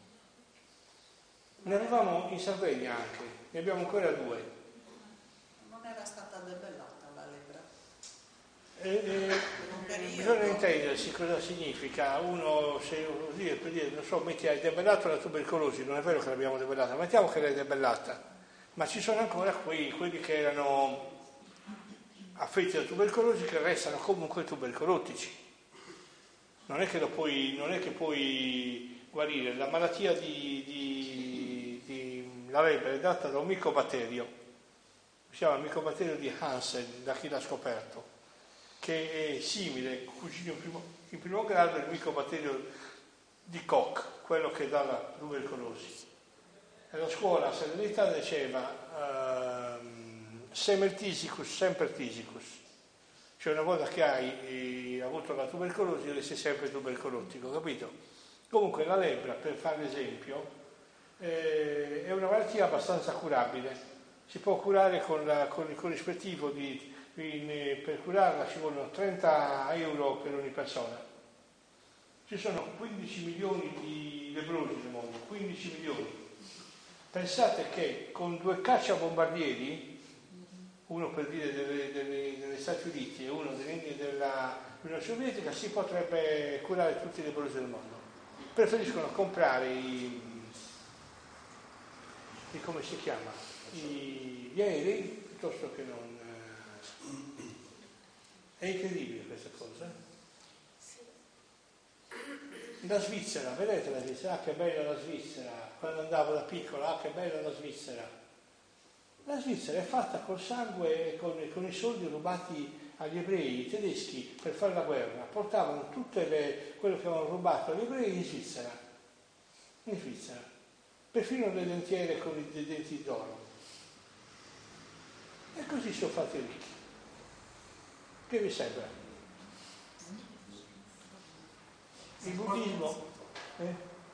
Ne avevamo in Sardegna anche, ne abbiamo ancora due. Non era stata debellata la lebbra? Eh, eh, bisogna intendersi cosa significa. Uno, se così per dire, non so, metti hai debellato la tubercolosi, non è vero che l'abbiamo debellata, mettiamo che l'hai debellata, ma ci sono ancora quei, quelli che erano affetti da tubercolosi che restano comunque tubercolotici. Non è che lo puoi, non è che puoi guarire. La malattia di, di, di la lebbra è data da un micobatterio, si chiama micobatterio di Hansen, da chi l'ha scoperto, che è simile, cugino in primo, in primo grado, il micobatterio di Koch, quello che dà la tubercolosi. E la scuola Salernitana diceva uh, semer tisicus, semper tisicus, cioè una volta che hai eh, avuto la tubercolosi resti sempre tubercolotico, capito? Comunque la lebbra, per fare l'esempio, eh, è una malattia abbastanza curabile, si può curare con, la, con il corrispettivo di, in, per curarla ci vogliono trenta euro per ogni persona. Ci sono quindici milioni di lebbrosi nel mondo, quindici milioni. Pensate che con due cacciabombardieri, uno per dire delle, delle, degli Stati Uniti e uno dell'Unione Sovietica, si potrebbe curare tutti i lebbrosi del mondo. Preferiscono comprare i, i come si chiama, I, gli aerei piuttosto che non... Eh, è incredibile questa cosa. La Svizzera, vedete la Svizzera? Ah, che bella la Svizzera! Quando andavo da piccola, ah, che bella la Svizzera! La Svizzera è fatta col sangue e con, con i soldi rubati agli ebrei. I tedeschi per fare la guerra portavano tutte le, quello che avevano rubato agli ebrei in Svizzera, in Svizzera, perfino le dentiere con i denti d'oro. E così sono fatti ricchi. Che vi sembra? Il buddismo? Eh?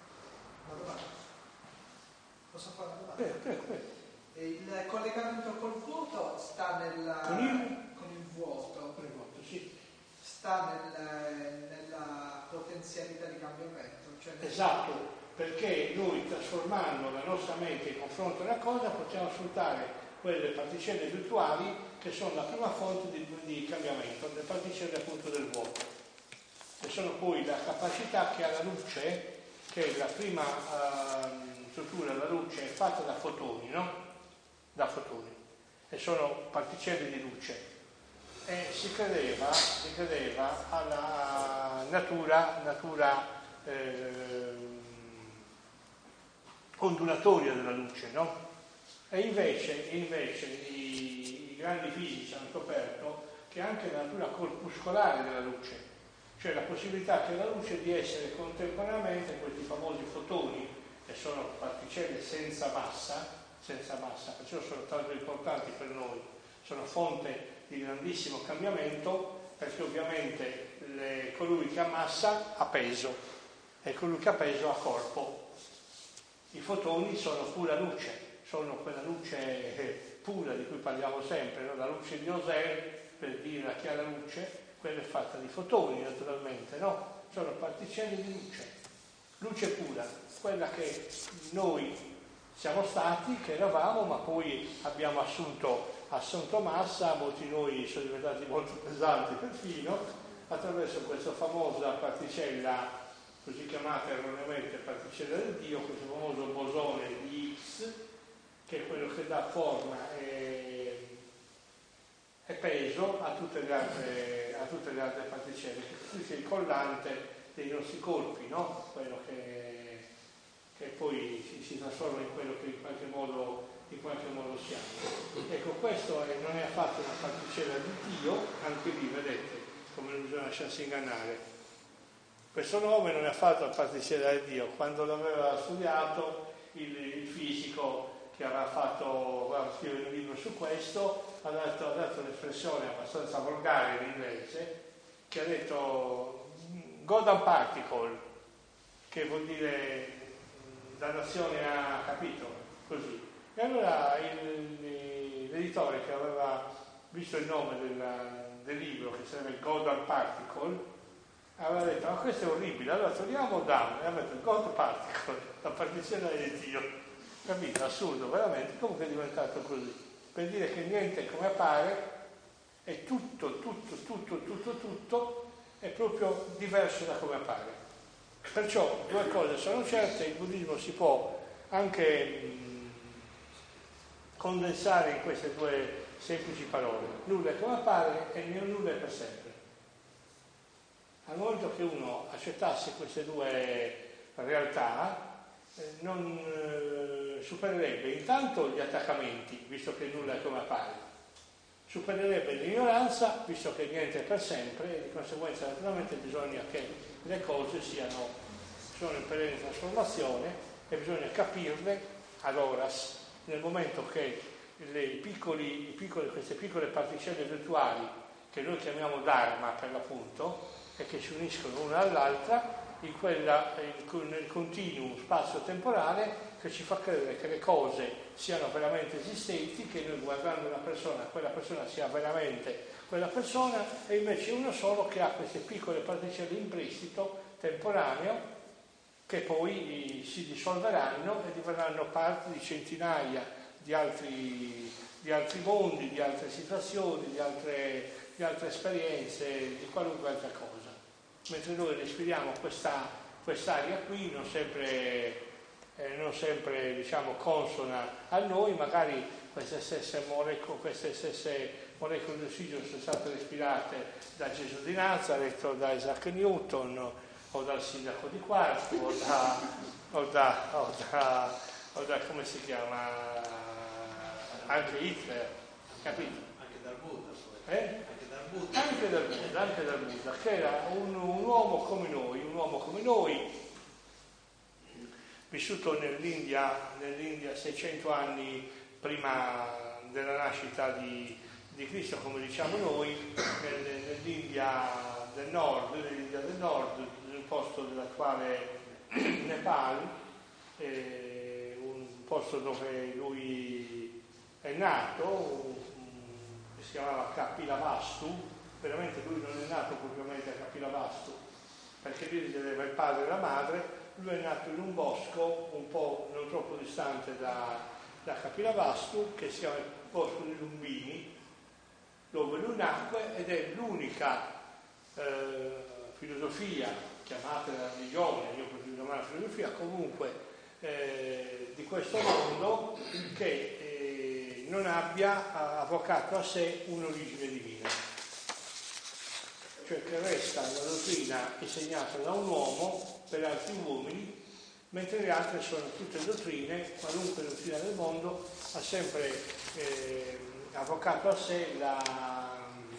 Posso fare una domanda? Prego, prego, prego. Il collegamento col vuoto sta nel, Con il? con il vuoto, Prego, sì. sta nel, nella potenzialità di cambiamento. Cioè nel... Esatto, perché noi trasformando la nostra mente in confronto alla cosa possiamo sfruttare quelle particelle virtuali che sono la prima fonte di, di cambiamento, le particelle appunto del vuoto, e sono poi la capacità che ha la luce, che è la prima uh, struttura, la luce è fatta da fotoni, no? Da fotoni, e sono particelle di luce, e si credeva, si credeva alla natura, natura eh, ondulatoria della luce, no? E invece, e invece i, i grandi fisici hanno scoperto che anche la natura corpuscolare della luce, cioè la possibilità che la luce di essere contemporaneamente questi famosi fotoni, che sono particelle senza massa, senza massa, perciò sono tanto importanti per noi, sono fonte di grandissimo cambiamento, perché ovviamente le, colui che ha massa ha peso, è colui che ha peso a corpo. I fotoni sono pura luce, sono quella luce pura di cui parliamo sempre, no? La luce di Osè, per dire la chiara luce, quella è fatta di fotoni naturalmente, no? Sono particelle di luce, luce pura, quella che noi siamo stati, che eravamo, ma poi abbiamo assunto, assunto massa, molti di noi sono diventati molto pesanti perfino, attraverso questa famosa particella, così chiamata erroneamente particella del Dio, questo famoso bosone di Higgs, che è quello che dà forma e, e peso a tutte le altre, a tutte le altre particelle, che è il collante dei nostri colpi, no? Quello che, che poi si, si trasforma in quello che in qualche modo, in qualche modo siamo. Ecco, questo è, non è affatto una particella di Dio, anche lì vedete come non bisogna lasciarsi ingannare. Questo nome non è affatto la particella di Dio. Quando l'aveva studiato il, il fisico che aveva fatto, aveva scritto un libro su questo, ha dato, ha dato un'espressione abbastanza volgare in inglese, che ha detto golden particle, che vuol dire dannazione a capito, così. E allora il, l'editore che aveva visto il nome del, del libro, che sarebbe golden particle, aveva detto ma questo è orribile, allora togliamo down e aveva detto gold particle, la particella di Dio. Capito? Assurdo, veramente. Comunque è diventato così, per dire che niente come appare, è tutto, tutto, tutto, tutto, tutto, è proprio diverso da come appare. Perciò due cose sono certe: il buddismo si può anche mh, condensare in queste due semplici parole: nulla è come appare e nulla è per sempre. Al momento che uno accettasse queste due realtà, eh, non eh, supererebbe intanto gli attaccamenti, visto che nulla è come appare, supererebbe l'ignoranza, visto che niente è per sempre, e di conseguenza naturalmente bisogna che le cose siano, sono in perenne trasformazione e bisogna capirle ad horas, nel momento che le piccoli, i piccoli, queste piccole particelle virtuali, che noi chiamiamo Dharma per l'appunto, e che si uniscono l'una all'altra in quella, in, nel continuum spazio-temporale che ci fa credere che le cose siano veramente esistenti, che noi guardando una persona, quella persona sia veramente quella persona, e invece uno solo che ha queste piccole particelle in prestito temporaneo che poi si dissolveranno e diverranno parte di centinaia di altri, di altri mondi, di altre situazioni, di altre, di altre esperienze, di qualunque altra cosa. Mentre noi respiriamo questa, quest'aria qui, non sempre, eh, non sempre diciamo consona a noi, magari queste stesse molecole, queste stesse molecole di ossigeno sono state respirate da Gesù di Nazareth o da Isaac Newton o dal sindaco di Quarto o da, o da, o da, o da come si chiama, anche Hitler, capito? Anche dal Buddha poi. Eh? Anche dal Buddha. Anche dal Buddha, anche dal Buddha, che era un, un uomo come noi, un uomo come noi, vissuto nell'India, nell'India seicento anni prima della nascita di, di Cristo, come diciamo noi, nel, nell'India del nord, nell'India del nord, nel posto dell'attuale Nepal, eh, un posto dove lui è nato, che si chiamava Kapilavastu. Veramente lui non è nato propriamente a Kapilavastu, perché lui risiedeva il padre e la madre. Lui è nato in un bosco un po' non troppo distante da, da Kapilavastu, che si chiama il bosco di Lumbini, dove lui nacque, ed è l'unica eh, filosofia, chiamata la religione, io posso chiamare filosofia, comunque eh, di questo mondo che eh, non abbia avvocato a sé un'origine divina, cioè che resta la dottrina insegnata da un uomo per altri uomini, mentre le altre sono tutte dottrine, qualunque dottrina del mondo ha sempre eh, avvocato a sé la,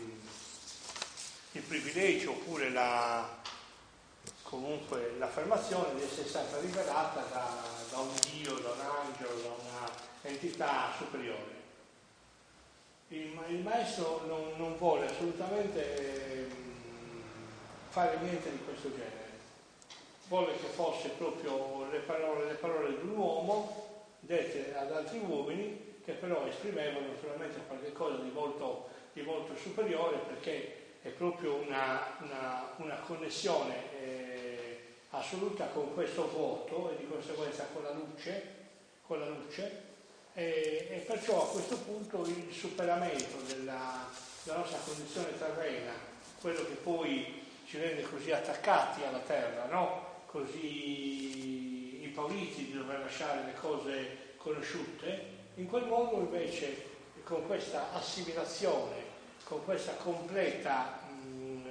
il privilegio oppure la, comunque l'affermazione di essere stata rivelata da, da un Dio, da un angelo, da una entità superiore. Il, il maestro non, non vuole assolutamente eh, fare niente di questo genere. volle che fosse proprio le parole, le parole di un uomo dette ad altri uomini, che però esprimevano naturalmente qualcosa di molto, di molto superiore, perché è proprio una, una, una connessione eh, assoluta con questo vuoto e di conseguenza con la luce, con la luce e, e perciò a questo punto il superamento della, della nostra condizione terrena, quello che poi ci rende così attaccati alla terra, no? Così impauriti di dover lasciare le cose conosciute, in quel modo invece con questa assimilazione, con questa completa mh,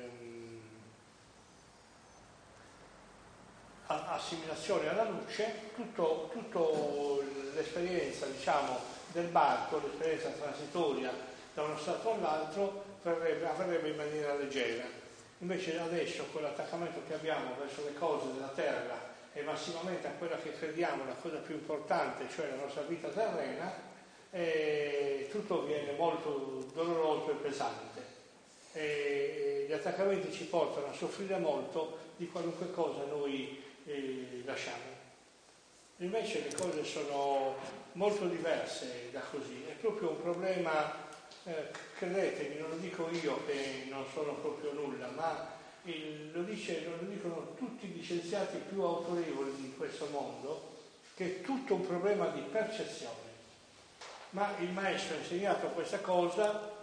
assimilazione alla luce, tutto, tutto l'esperienza, diciamo, del barco, l'esperienza transitoria da uno stato all'altro verrebbe, avverrebbe in maniera leggera. Invece adesso con l'attaccamento che abbiamo verso le cose della terra e massimamente a quella che crediamo la cosa più importante, cioè la nostra vita terrena, eh, tutto viene molto doloroso e pesante. E gli attaccamenti ci portano a soffrire molto di qualunque cosa noi eh, lasciamo. Invece le cose sono molto diverse da così, è proprio un problema. Eh, credetemi, non lo dico io che non sono proprio nulla, ma il, lo, dice, lo dicono tutti i scienziati più autorevoli di questo mondo, che è tutto un problema di percezione. Ma il maestro ha insegnato questa cosa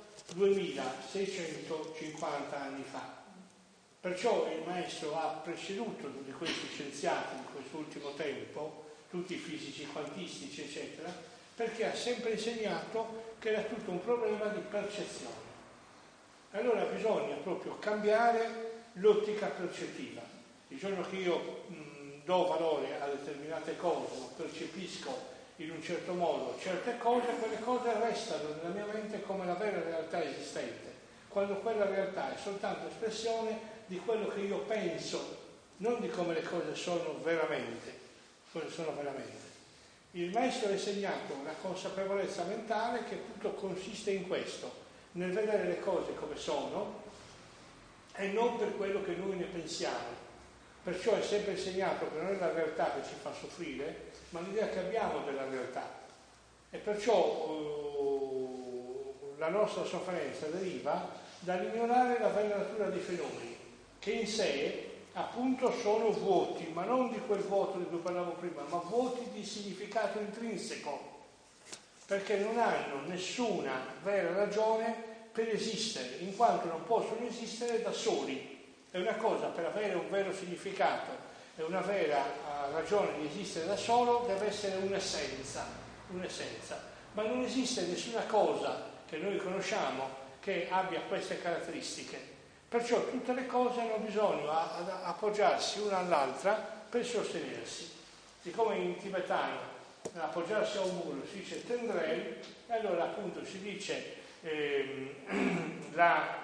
duemilaseicentocinquanta anni fa. Perciò il maestro ha preceduto tutti questi scienziati di quest'ultimo tempo, tutti i fisici quantistici, eccetera, perché ha sempre insegnato che era tutto un problema di percezione. Allora bisogna proprio cambiare l'ottica percettiva. Il giorno che io mh, do valore a determinate cose, o percepisco in un certo modo certe cose, quelle cose restano nella mia mente come la vera realtà esistente, quando quella realtà è soltanto espressione di quello che io penso, non di come le cose sono veramente, come sono veramente. Il maestro ha insegnato una consapevolezza mentale che tutto consiste in questo, nel vedere le cose come sono e non per quello che noi ne pensiamo. Perciò è sempre insegnato che non è la realtà che ci fa soffrire, ma l'idea che abbiamo della realtà. E perciò uh, la nostra sofferenza deriva dall'ignorare la vera natura dei fenomeni, che in sé appunto sono vuoti, ma non di quel vuoto di cui parlavo prima, ma vuoti di significato intrinseco, perché non hanno nessuna vera ragione per esistere, in quanto non possono esistere da soli. È una cosa, per avere un vero significato e una vera uh, ragione di esistere da solo, deve essere un'essenza, un'essenza. Ma non esiste nessuna cosa che noi conosciamo che abbia queste caratteristiche. Perciò tutte le cose hanno bisogno ad appoggiarsi una all'altra per sostenersi. Siccome in tibetano appoggiarsi a un muro si dice tendrei, e allora appunto si dice ehm, la,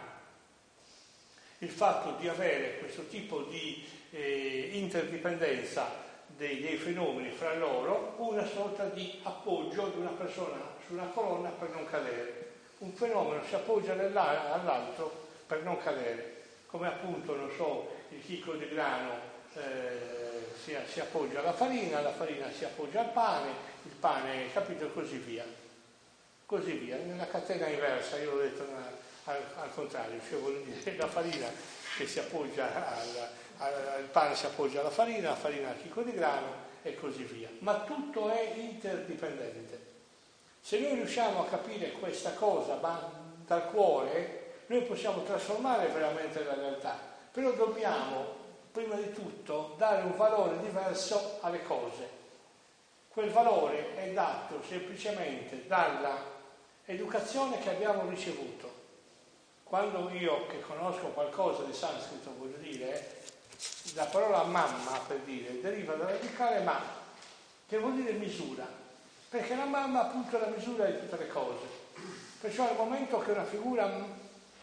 il fatto di avere questo tipo di eh, interdipendenza dei, dei fenomeni fra loro, una sorta di appoggio di una persona su una colonna per non cadere. Un fenomeno si appoggia all'altro per non cadere, come appunto, non so, il chicco di grano eh, si, si appoggia alla farina, la farina si appoggia al pane, il pane, capito, e così via. Così via, nella catena inversa, io l'ho detto al, al contrario, cioè voglio dire, la farina che si appoggia al, al, il pane si appoggia alla farina, la farina al chicco di grano e così via. Ma tutto è interdipendente. Se noi riusciamo a capire questa cosa ma dal cuore, noi possiamo trasformare veramente la realtà, però dobbiamo prima di tutto dare un valore diverso alle cose. Quel valore è dato semplicemente dalla educazione che abbiamo ricevuto. Quando io, che conosco qualcosa di sanscrito, voglio dire, la parola mamma, per dire, deriva dal radicale ma, che vuol dire misura, perché la mamma appunto è la misura di tutte le cose. Perciò al momento che una figura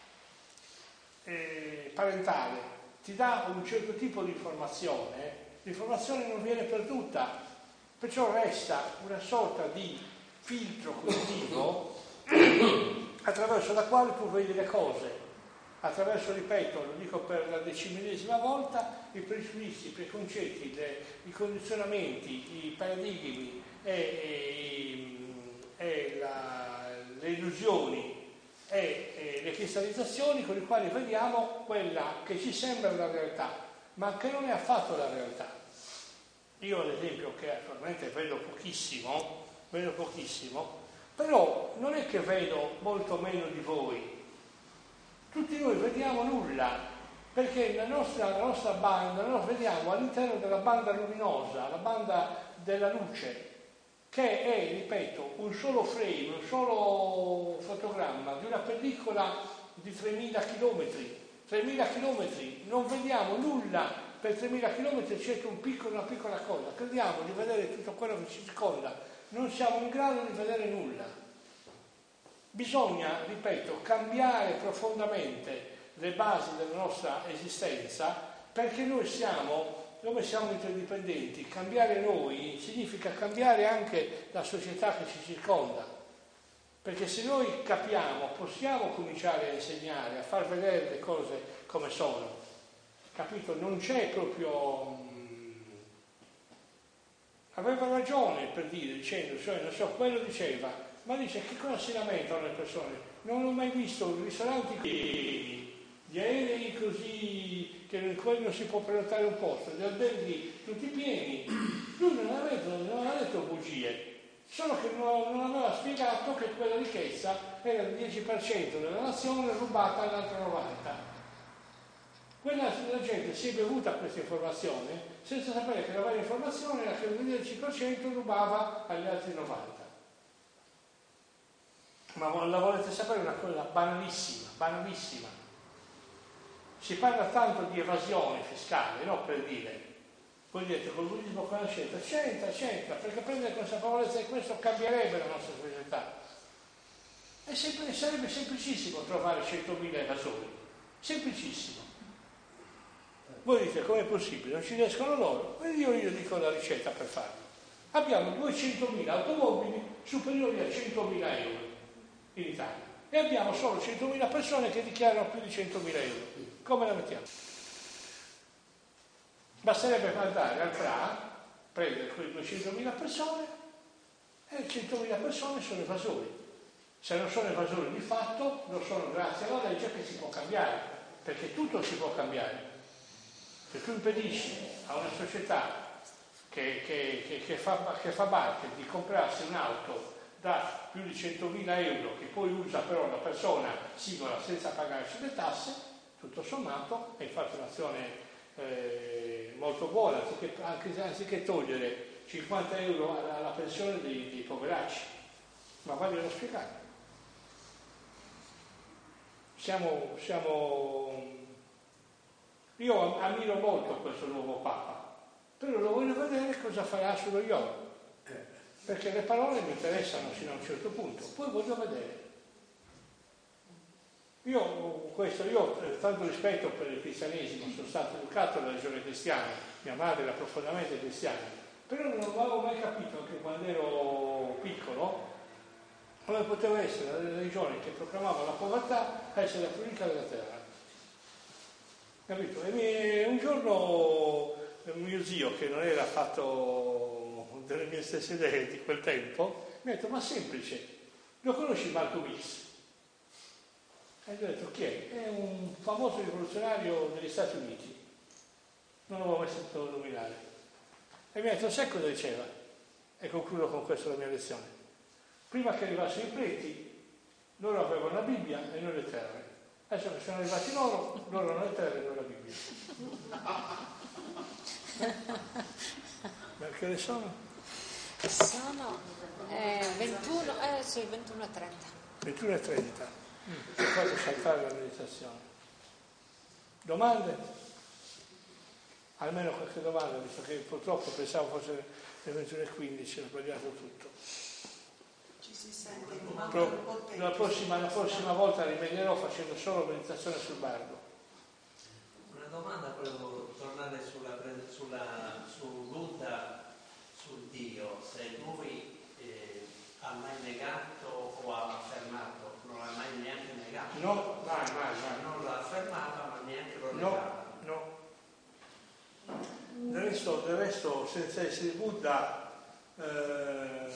Eh, parentale ti dà un certo tipo di informazione, l'informazione non viene perduta, perciò resta una sorta di filtro cognitivo attraverso la quale tu vedi le cose. attraverso, ripeto, lo dico per la decimillesima volta, i pregiudizi, i preconcetti, le, i condizionamenti, i paradigmi e, e, e la, le illusioni e, e le cristallizzazioni con le quali vediamo quella che ci sembra una realtà, ma che non è affatto la realtà. Io ad esempio, che attualmente vedo pochissimo, vedo pochissimo, però non è che vedo molto meno di voi. Tutti noi vediamo nulla, perché la nostra, la nostra banda, noi vediamo all'interno della banda luminosa, la banda della luce, che è, ripeto, un solo frame, un solo fotogramma di una pellicola di tremila chilometri. tremila chilometri, non vediamo nulla per tremila chilometri, eccetto un piccolo, una piccola cosa. Crediamo di vedere tutto quello che ci circonda, non siamo in grado di vedere nulla. Bisogna, ripeto, cambiare profondamente le basi della nostra esistenza, perché noi siamo, come siamo interdipendenti, cambiare noi significa cambiare anche la società che ci circonda, perché se noi capiamo, possiamo cominciare a insegnare, a far vedere le cose come sono, capito? Non c'è proprio... Aveva ragione per dire, dicendo, cioè, non so, quello diceva, ma dice, che cosa si lamentano le persone? Non ho mai visto ristoranti pieni, gli aerei così che in quelli non si può prenotare un posto, gli alberghi tutti pieni. Lui non ha detto, non ha detto bugie, solo che non, non aveva spiegato che quella ricchezza era il dieci per cento della nazione rubata all'altro novanta per cento. Quella la gente si è bevuta questa informazione senza sapere che la vera informazione era che il dieci per cento rubava agli altri novanta per cento. Ma la volete sapere una cosa banalissima, banalissima. Si parla tanto di evasione fiscale, no? Per dire, voi dite, col buddismo cosa c'entra? C'entra, c'entra, perché prendere consapevolezza di questo cambierebbe la nostra società. E sempre, sarebbe semplicissimo trovare centomila evasori, semplicissimo. Voi dite, com'è possibile? Non ci riescono loro? E io, io dico la ricetta per farlo. Abbiamo duecentomila automobili superiori a centomila euro in Italia e abbiamo solo centomila persone che dichiarano più di centomila euro. Come la mettiamo? Basterebbe andare al C R A, prendere quelle duecentomila persone e centomila persone sono evasori. Se non sono evasori di fatto, lo sono grazie alla legge che si può cambiare, perché tutto si può cambiare. Se tu impedisci a una società che, che, che, che, fa, che fa parte di comprarsi un'auto da più di centomila euro, che poi usa però la persona singola senza pagarci le tasse, tutto sommato hai fatto un'azione eh, molto buona, anziché, anche, anziché togliere cinquanta euro alla, alla pensione dei, dei poveracci. Ma vogliono spiegare. Siamo, siamo... Io ammiro molto questo nuovo Papa, però lo voglio vedere cosa farà sullo yoga. Perché le parole mi interessano fino a un certo punto, poi voglio vedere. Io, questo, io ho tanto rispetto per il cristianesimo, sono stato educato alla religione cristiana, mia madre era profondamente cristiana, però non avevo mai capito, anche quando ero piccolo, come poteva essere una religione che proclamava la povertà essere la più ricca della terra. Capito? E mi, un giorno mio zio, che non era affatto delle mie stesse idee di quel tempo, mi ha detto, ma semplice, lo conosci Malcolm X? E gli ho detto, chi è? È un famoso rivoluzionario degli Stati Uniti, non l'avevo mai sentito nominare. E mi ha detto, sai cosa diceva? E concludo con questo la mia lezione. Prima che arrivassero i preti, loro avevano la Bibbia e noi le terre. Adesso che sono arrivati loro, loro hanno le terre e noi la Bibbia. Perché ne sono? Sono eh, ventuno, eh sì, ventuno e trenta. ventuno e trenta. Mm. Che cosa saltare la meditazione? Domande? Almeno qualche domanda, visto che purtroppo pensavo fosse le ventuno e quindici, ho sbagliato tutto. Ci si sente Pro, la, prossima, la prossima volta rimedierò facendo solo meditazione sul bardo. Una domanda, volevo tornare sulla, sulla, su Buddha, sul Dio, se lui eh, ha mai negato o ha affermato, non l'ha mai neanche negato. No, mai, mai, mai. Non l'ha affermava ma neanche lo No, negava. no. Del resto, del resto senza essere Buddha, ehm,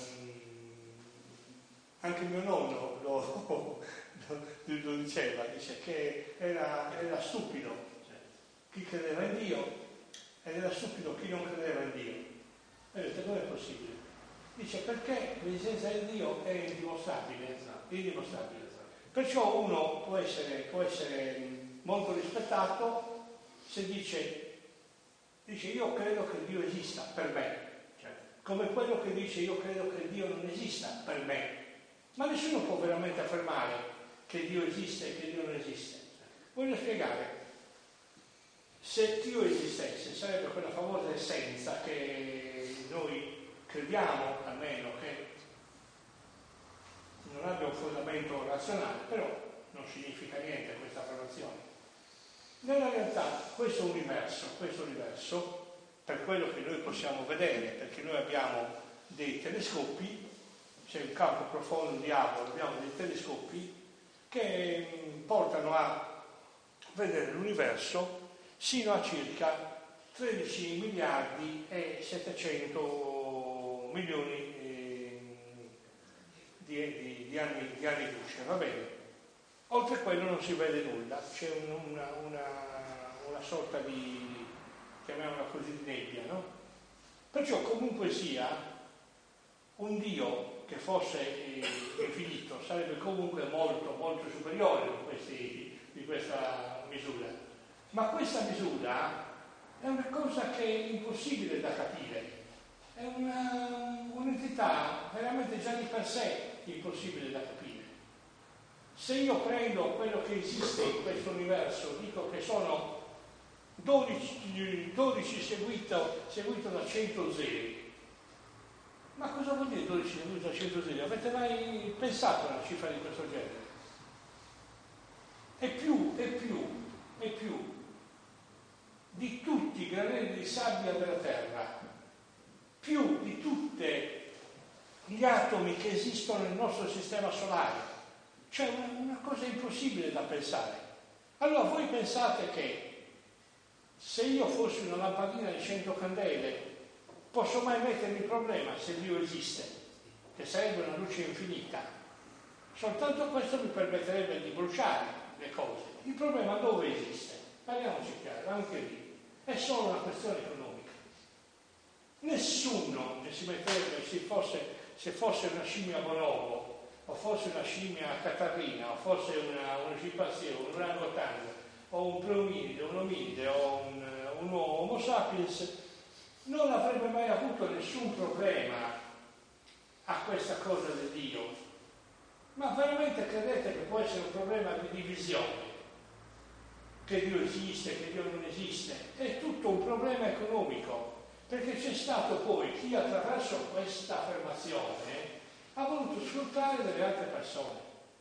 anche mio nonno lo, lo, lo diceva, dice che era, era stupido chi credeva in Dio ed era stupido chi non credeva in Dio. E ho detto, come è possibile? Dice, perché l'esistenza di Dio è indimostrabile, indimostrabile. Perciò uno può essere, può essere molto rispettato se dice, dice io credo che Dio esista per me, cioè, come quello che dice io credo che Dio non esista per me. Ma nessuno può veramente affermare che Dio esiste e che Dio non esiste. Voglio spiegare. Se Dio esistesse, sarebbe quella famosa essenza che noi crediamo, almeno, che non abbia un fondamento razionale, però non significa niente questa affermazione. Nella realtà questo universo, questo universo, per quello che noi possiamo vedere, perché noi abbiamo dei telescopi, c'è un campo profondo di Hubble, abbiamo dei telescopi che portano a vedere l'universo sino a circa tredici miliardi e settecento milioni eh, di, di, di, anni, di anni luce, va bene? Oltre a quello non si vede nulla, c'è un, una, una, una sorta di, chiamiamola così, di nebbia, no? Perciò comunque sia, un Dio che fosse eh, infinito sarebbe comunque molto, molto superiore di, questi, di questa misura. Ma questa misura è una cosa che è impossibile da capire, è una, un'entità veramente già di per sé impossibile da capire. Se io prendo quello che esiste in questo universo, dico che sono dodici, dodici seguito, seguito da cento zeri, ma cosa vuol dire dodici seguito da cento zeri? Avete mai pensato a una cifra di questo genere? E più, e più, e più di tutti i granelli di sabbia della Terra, più di tutti gli atomi che esistono nel nostro sistema solare. Cioè una, una cosa impossibile da pensare. Allora voi pensate che se io fossi una lampadina di cento candele posso mai mettermi il problema se Dio esiste, che sarebbe una luce infinita? Soltanto questo mi permetterebbe di bruciare le cose. Il problema dove esiste? Parliamoci chiaro, anche lì. È solo una questione economica. Nessuno che si metterebbe, se fosse, se fosse una scimmia bonobo, o fosse una scimmia catarrina, o fosse una, un scimpanzé, un orangotango, o un preominide, un ominide, o un, un Homo sapiens, non avrebbe mai avuto nessun problema a questa cosa del Dio. Ma veramente credete che può essere un problema di divisione? Che Dio esiste, che Dio non esiste? È tutto un problema economico, perché c'è stato poi chi attraverso questa affermazione ha voluto sfruttare delle altre persone.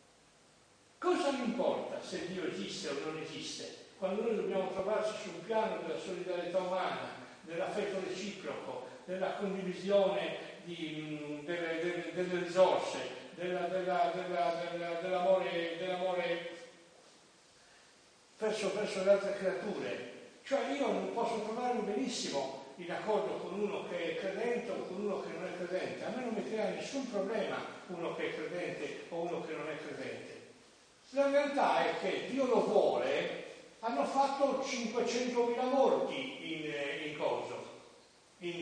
Cosa gli importa se Dio esiste o non esiste, quando noi dobbiamo trovarci su un piano della solidarietà umana, dell'affetto reciproco, della condivisione di, delle, delle, delle risorse, della, della, della, della, dell'amore, dell'amore verso, verso le altre creature. Cioè io non posso trovarmi benissimo in accordo con uno che è credente o con uno che non è credente. A me non mi crea nessun problema uno che è credente o uno che non è credente. La realtà è che Dio lo vuole, hanno fatto cinquecentomila morti in, in coso, in,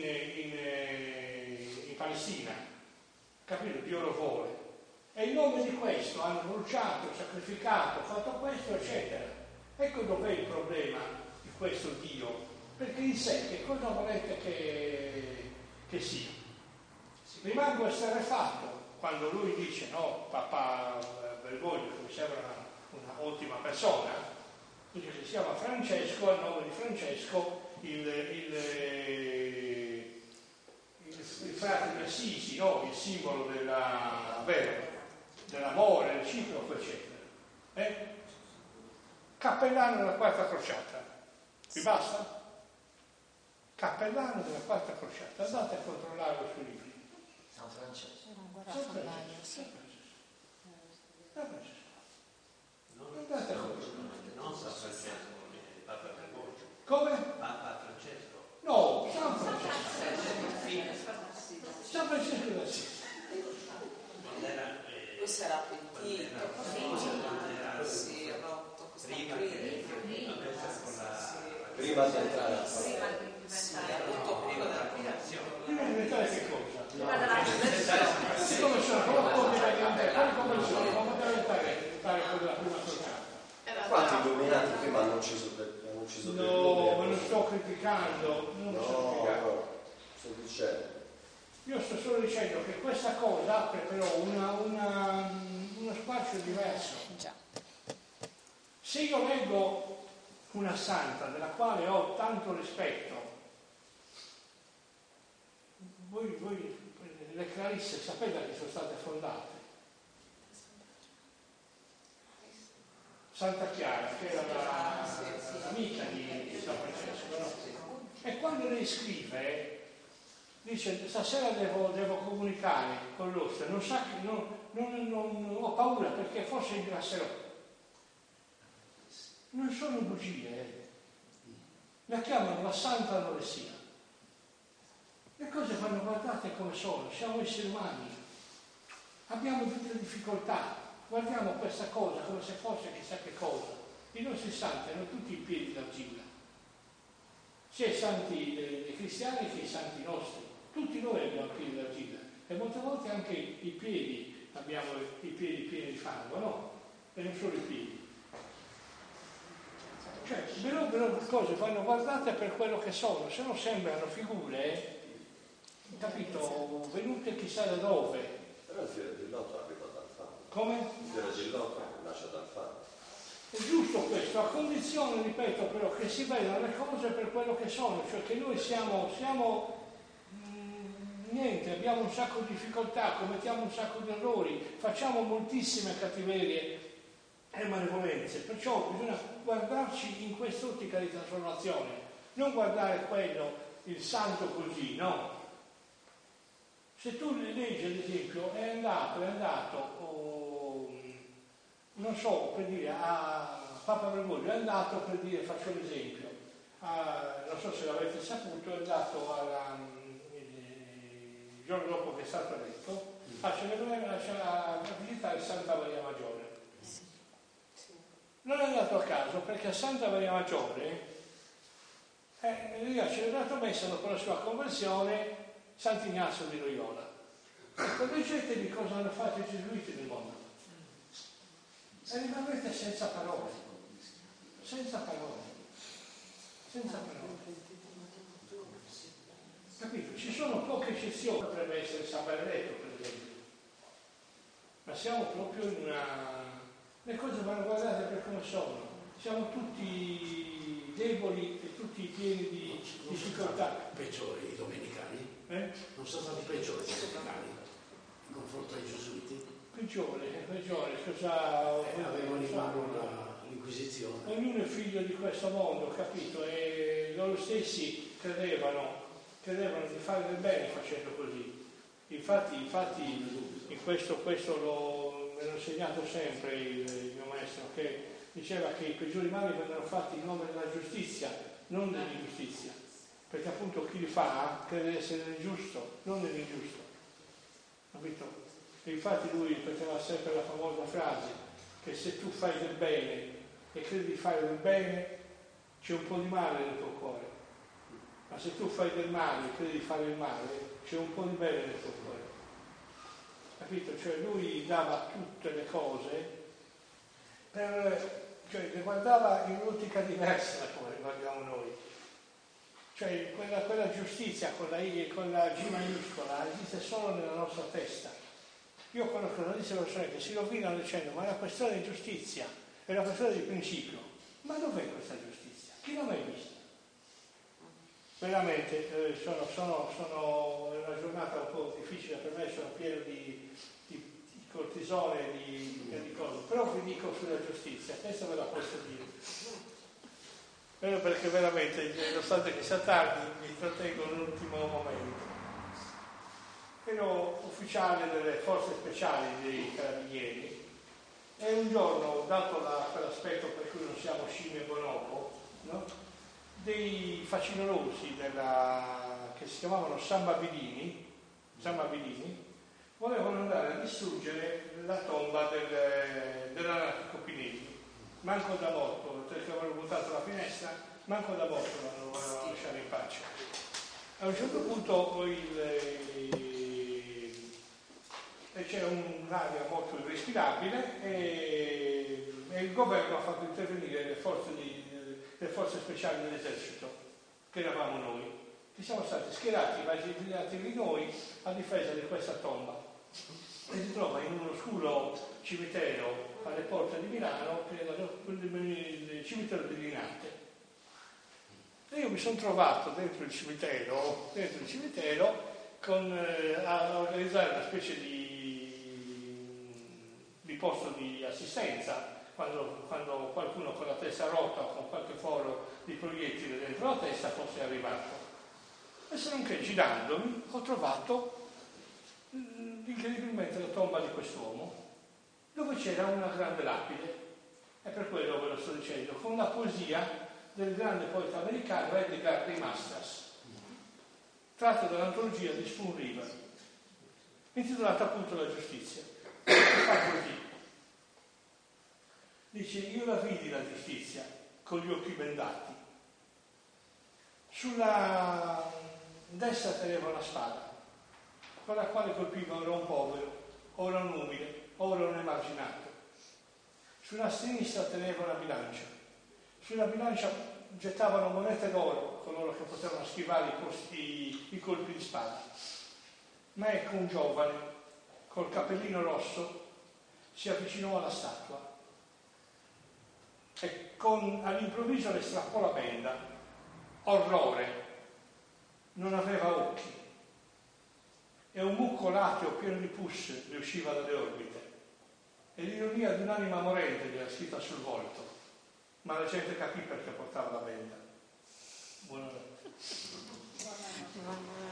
in, in Palestina. Capito? Dio lo vuole. E in nome di questo hanno bruciato, sacrificato, fatto questo, eccetera. Ecco dov'è il problema di questo Dio. Perché in sé che cosa volete che, che sia? Rimango esterrefatto quando lui dice no, papà Bergoglio, che mi sembra una, una ottima persona, dice che si chiama Francesco, al nome di Francesco, il, il, il, il frate di Assisi, no? Il simbolo della, vero, dell'amore reciproco, eccetera. Eh? Cappellano della quarta crociata. Vi basta? Cappellano della quarta crociata, andate a controllarlo sui libri. San Francesco. San Francesco. San Francesco. Andate a controllare. Non San Come? Papa Francesco. No, San Francesco. San Francesco d'Assisi. Quando era... Eh, Questo era quando pentito, era- quando era- si è rotto questa prima crisi. che avesse con la... Prima di entrare a Sì, fare. sì, ha avuto prima poco della da fondazione. Prima di diventare che cosa? Prima della fondazione. Sì, come sono? Come può diventare? Come sono? Come può diventare diventare quello della prima giornata? Quanti illuminati prima hanno ucciso del hanno ucciso del No, ma non sto criticando, non No, sto criticando. no, sto dicendo. Io sto solo dicendo che questa cosa apre però una, una, uno spazio diverso. Già. Se io leggo una santa della quale ho tanto rispetto, voi, voi le Clarisse sapete che sono state fondate? Santa Chiara, che era la, l'amica di, di San Francesco, no? E quando lei scrive, dice stasera devo, devo comunicare con l'ostia, non sa che non, non, non, ho paura perché forse inglasserò. Non sono bugie, eh. La chiamano la santa anoressia. Le cose vanno guardate come sono, siamo esseri umani, abbiamo tutte le difficoltà, guardiamo questa cosa come se fosse chissà che cosa. I nostri santi hanno tutti i piedi d'argilla, sia i santi dei, dei cristiani che i santi nostri, tutti noi abbiamo i piedi d'argilla e molte volte anche i piedi abbiamo i piedi pieni di fango, no? E non solo i piedi. Cioè, però, però le cose vanno guardate per quello che sono, se no sembrano figure, capito, venute chissà da dove. Però il fiore di loto arriva dal fango. Come? Il fiore di loto nasce dal fango. È giusto questo, a condizione, ripeto, però che si vedano le cose per quello che sono, cioè che noi siamo, siamo mh, niente, abbiamo un sacco di difficoltà, commettiamo un sacco di errori, facciamo moltissime cattiverie e malevolenze, perciò bisogna guardarci in quest'ottica di trasformazione, non guardare quello, il santo così, no? Se tu leggi ad esempio, è andato, è andato, oh, non so, per dire, a Papa Bergoglio, è andato per dire, faccio l'esempio, a, non so se l'avete saputo, è andato alla, il giorno dopo che è stato eletto, a celebrare, a visitare Santa Maria Maggiore. Non è andato a caso perché a Santa Maria Maggiore eh, lui ha celebrato messa dopo la sua conversione Sant'Ignazio di Loyola. Ecco, leggetevi cosa hanno fatto i gesuiti nel mondo. E rimanete senza parole, senza parole, senza parole. Capito? Ci sono poche eccezioni, potrebbe essere San Benedetto per esempio, ma siamo proprio in una... Le cose vanno guardate per come sono, siamo tutti deboli e tutti pieni di difficoltà. Peggiori i domenicani? Eh? Non sono stati peggiori i domenicani in confronto ai gesuiti? Peggiore, peggiore, cosa... Eh, avevano in mano la, l'Inquisizione. Ognuno è figlio di questo mondo, capito? E loro stessi credevano, credevano di fare del bene facendo così. Infatti, infatti in questo, questo lo... me l'ho insegnato sempre il, il mio maestro, che diceva che i peggiori mali vengono fatti in nome della giustizia, non dell'ingiustizia, perché appunto chi li fa crede di essere nell'ingiusto, non nell'ingiusto, capito? E infatti lui ripeteva sempre la famosa frase che se tu fai del bene e credi di fare del bene c'è un po' di male nel tuo cuore, ma se tu fai del male e credi di fare il male c'è un po' di bene nel tuo cuore. Capito? Cioè lui dava tutte le cose, per, cioè le guardava in un'ottica diversa da come le guardiamo noi. Cioè quella, quella giustizia con la, I, con la G maiuscola esiste solo nella nostra testa. Io conosco tantissime persone che si rovinano dicendo ma è una questione di giustizia, è una questione di principio. Ma dov'è questa giustizia? Chi l'ha mai vista? Veramente eh, sono, sono, sono è una giornata un po' difficile per me, sono pieno di, di, di cortisone, di, di cose, però vi dico sulla giustizia, questa ve la posso dire. Vero, perché veramente, nonostante che sia tardi, mi trattengo nell'ultimo momento. Ero ufficiale delle forze speciali dei carabinieri e un giorno, dato la, quell'aspetto per cui non siamo scimmie bonobo, no? dei facinorosi della, che si chiamavano Sambabilini, Sambabilini volevano andare a distruggere la tomba del, dell'anarchico Pinelli. Manco da morto, perché avevano buttato la finestra, manco da morto non lo volevano lasciare in pace. A un certo punto il, c'era un'area molto irrespirabile e, e il governo ha fatto intervenire le forze, di, le forze speciali dell'esercito, che eravamo noi, che siamo stati schierati, immaginati di noi, a difesa di questa tomba. E si trova in uno oscuro cimitero alle porte di Milano, che era il cimitero di Linate. E io mi sono trovato dentro il cimitero, dentro il cimitero con, eh, a organizzare una specie di, di posto di assistenza quando, quando qualcuno con la testa rotta o con qualche foro di proiettile dentro la testa fosse arrivato. E se non che girandomi ho trovato incredibilmente la tomba di quest'uomo, dove c'era una grande lapide, e per quello ve lo sto dicendo, con la poesia del grande poeta americano Edgar de Mastras, tratto dall'antologia di Spoon River, intitolata appunto La giustizia. E fa così. Dice: io la vidi la giustizia con gli occhi bendati. Sulla destra teneva una spada, con la quale colpiva ora un povero, ora un umile, ora un emarginato. Sulla sinistra teneva una bilancia. Sulla bilancia gettavano monete d'oro coloro che potevano schivare i, costi, i colpi di spada. Ma ecco un giovane, col cappellino rosso, si avvicinò alla statua e con, all'improvviso le strappò la benda. Orrore! Non aveva occhi e un mucco lateo pieno di pus le usciva dalle orbite, e l'ironia di un'anima morente gli era scritta sul volto, ma la gente capì perché portava la benda. Buonanotte. Buonanotte.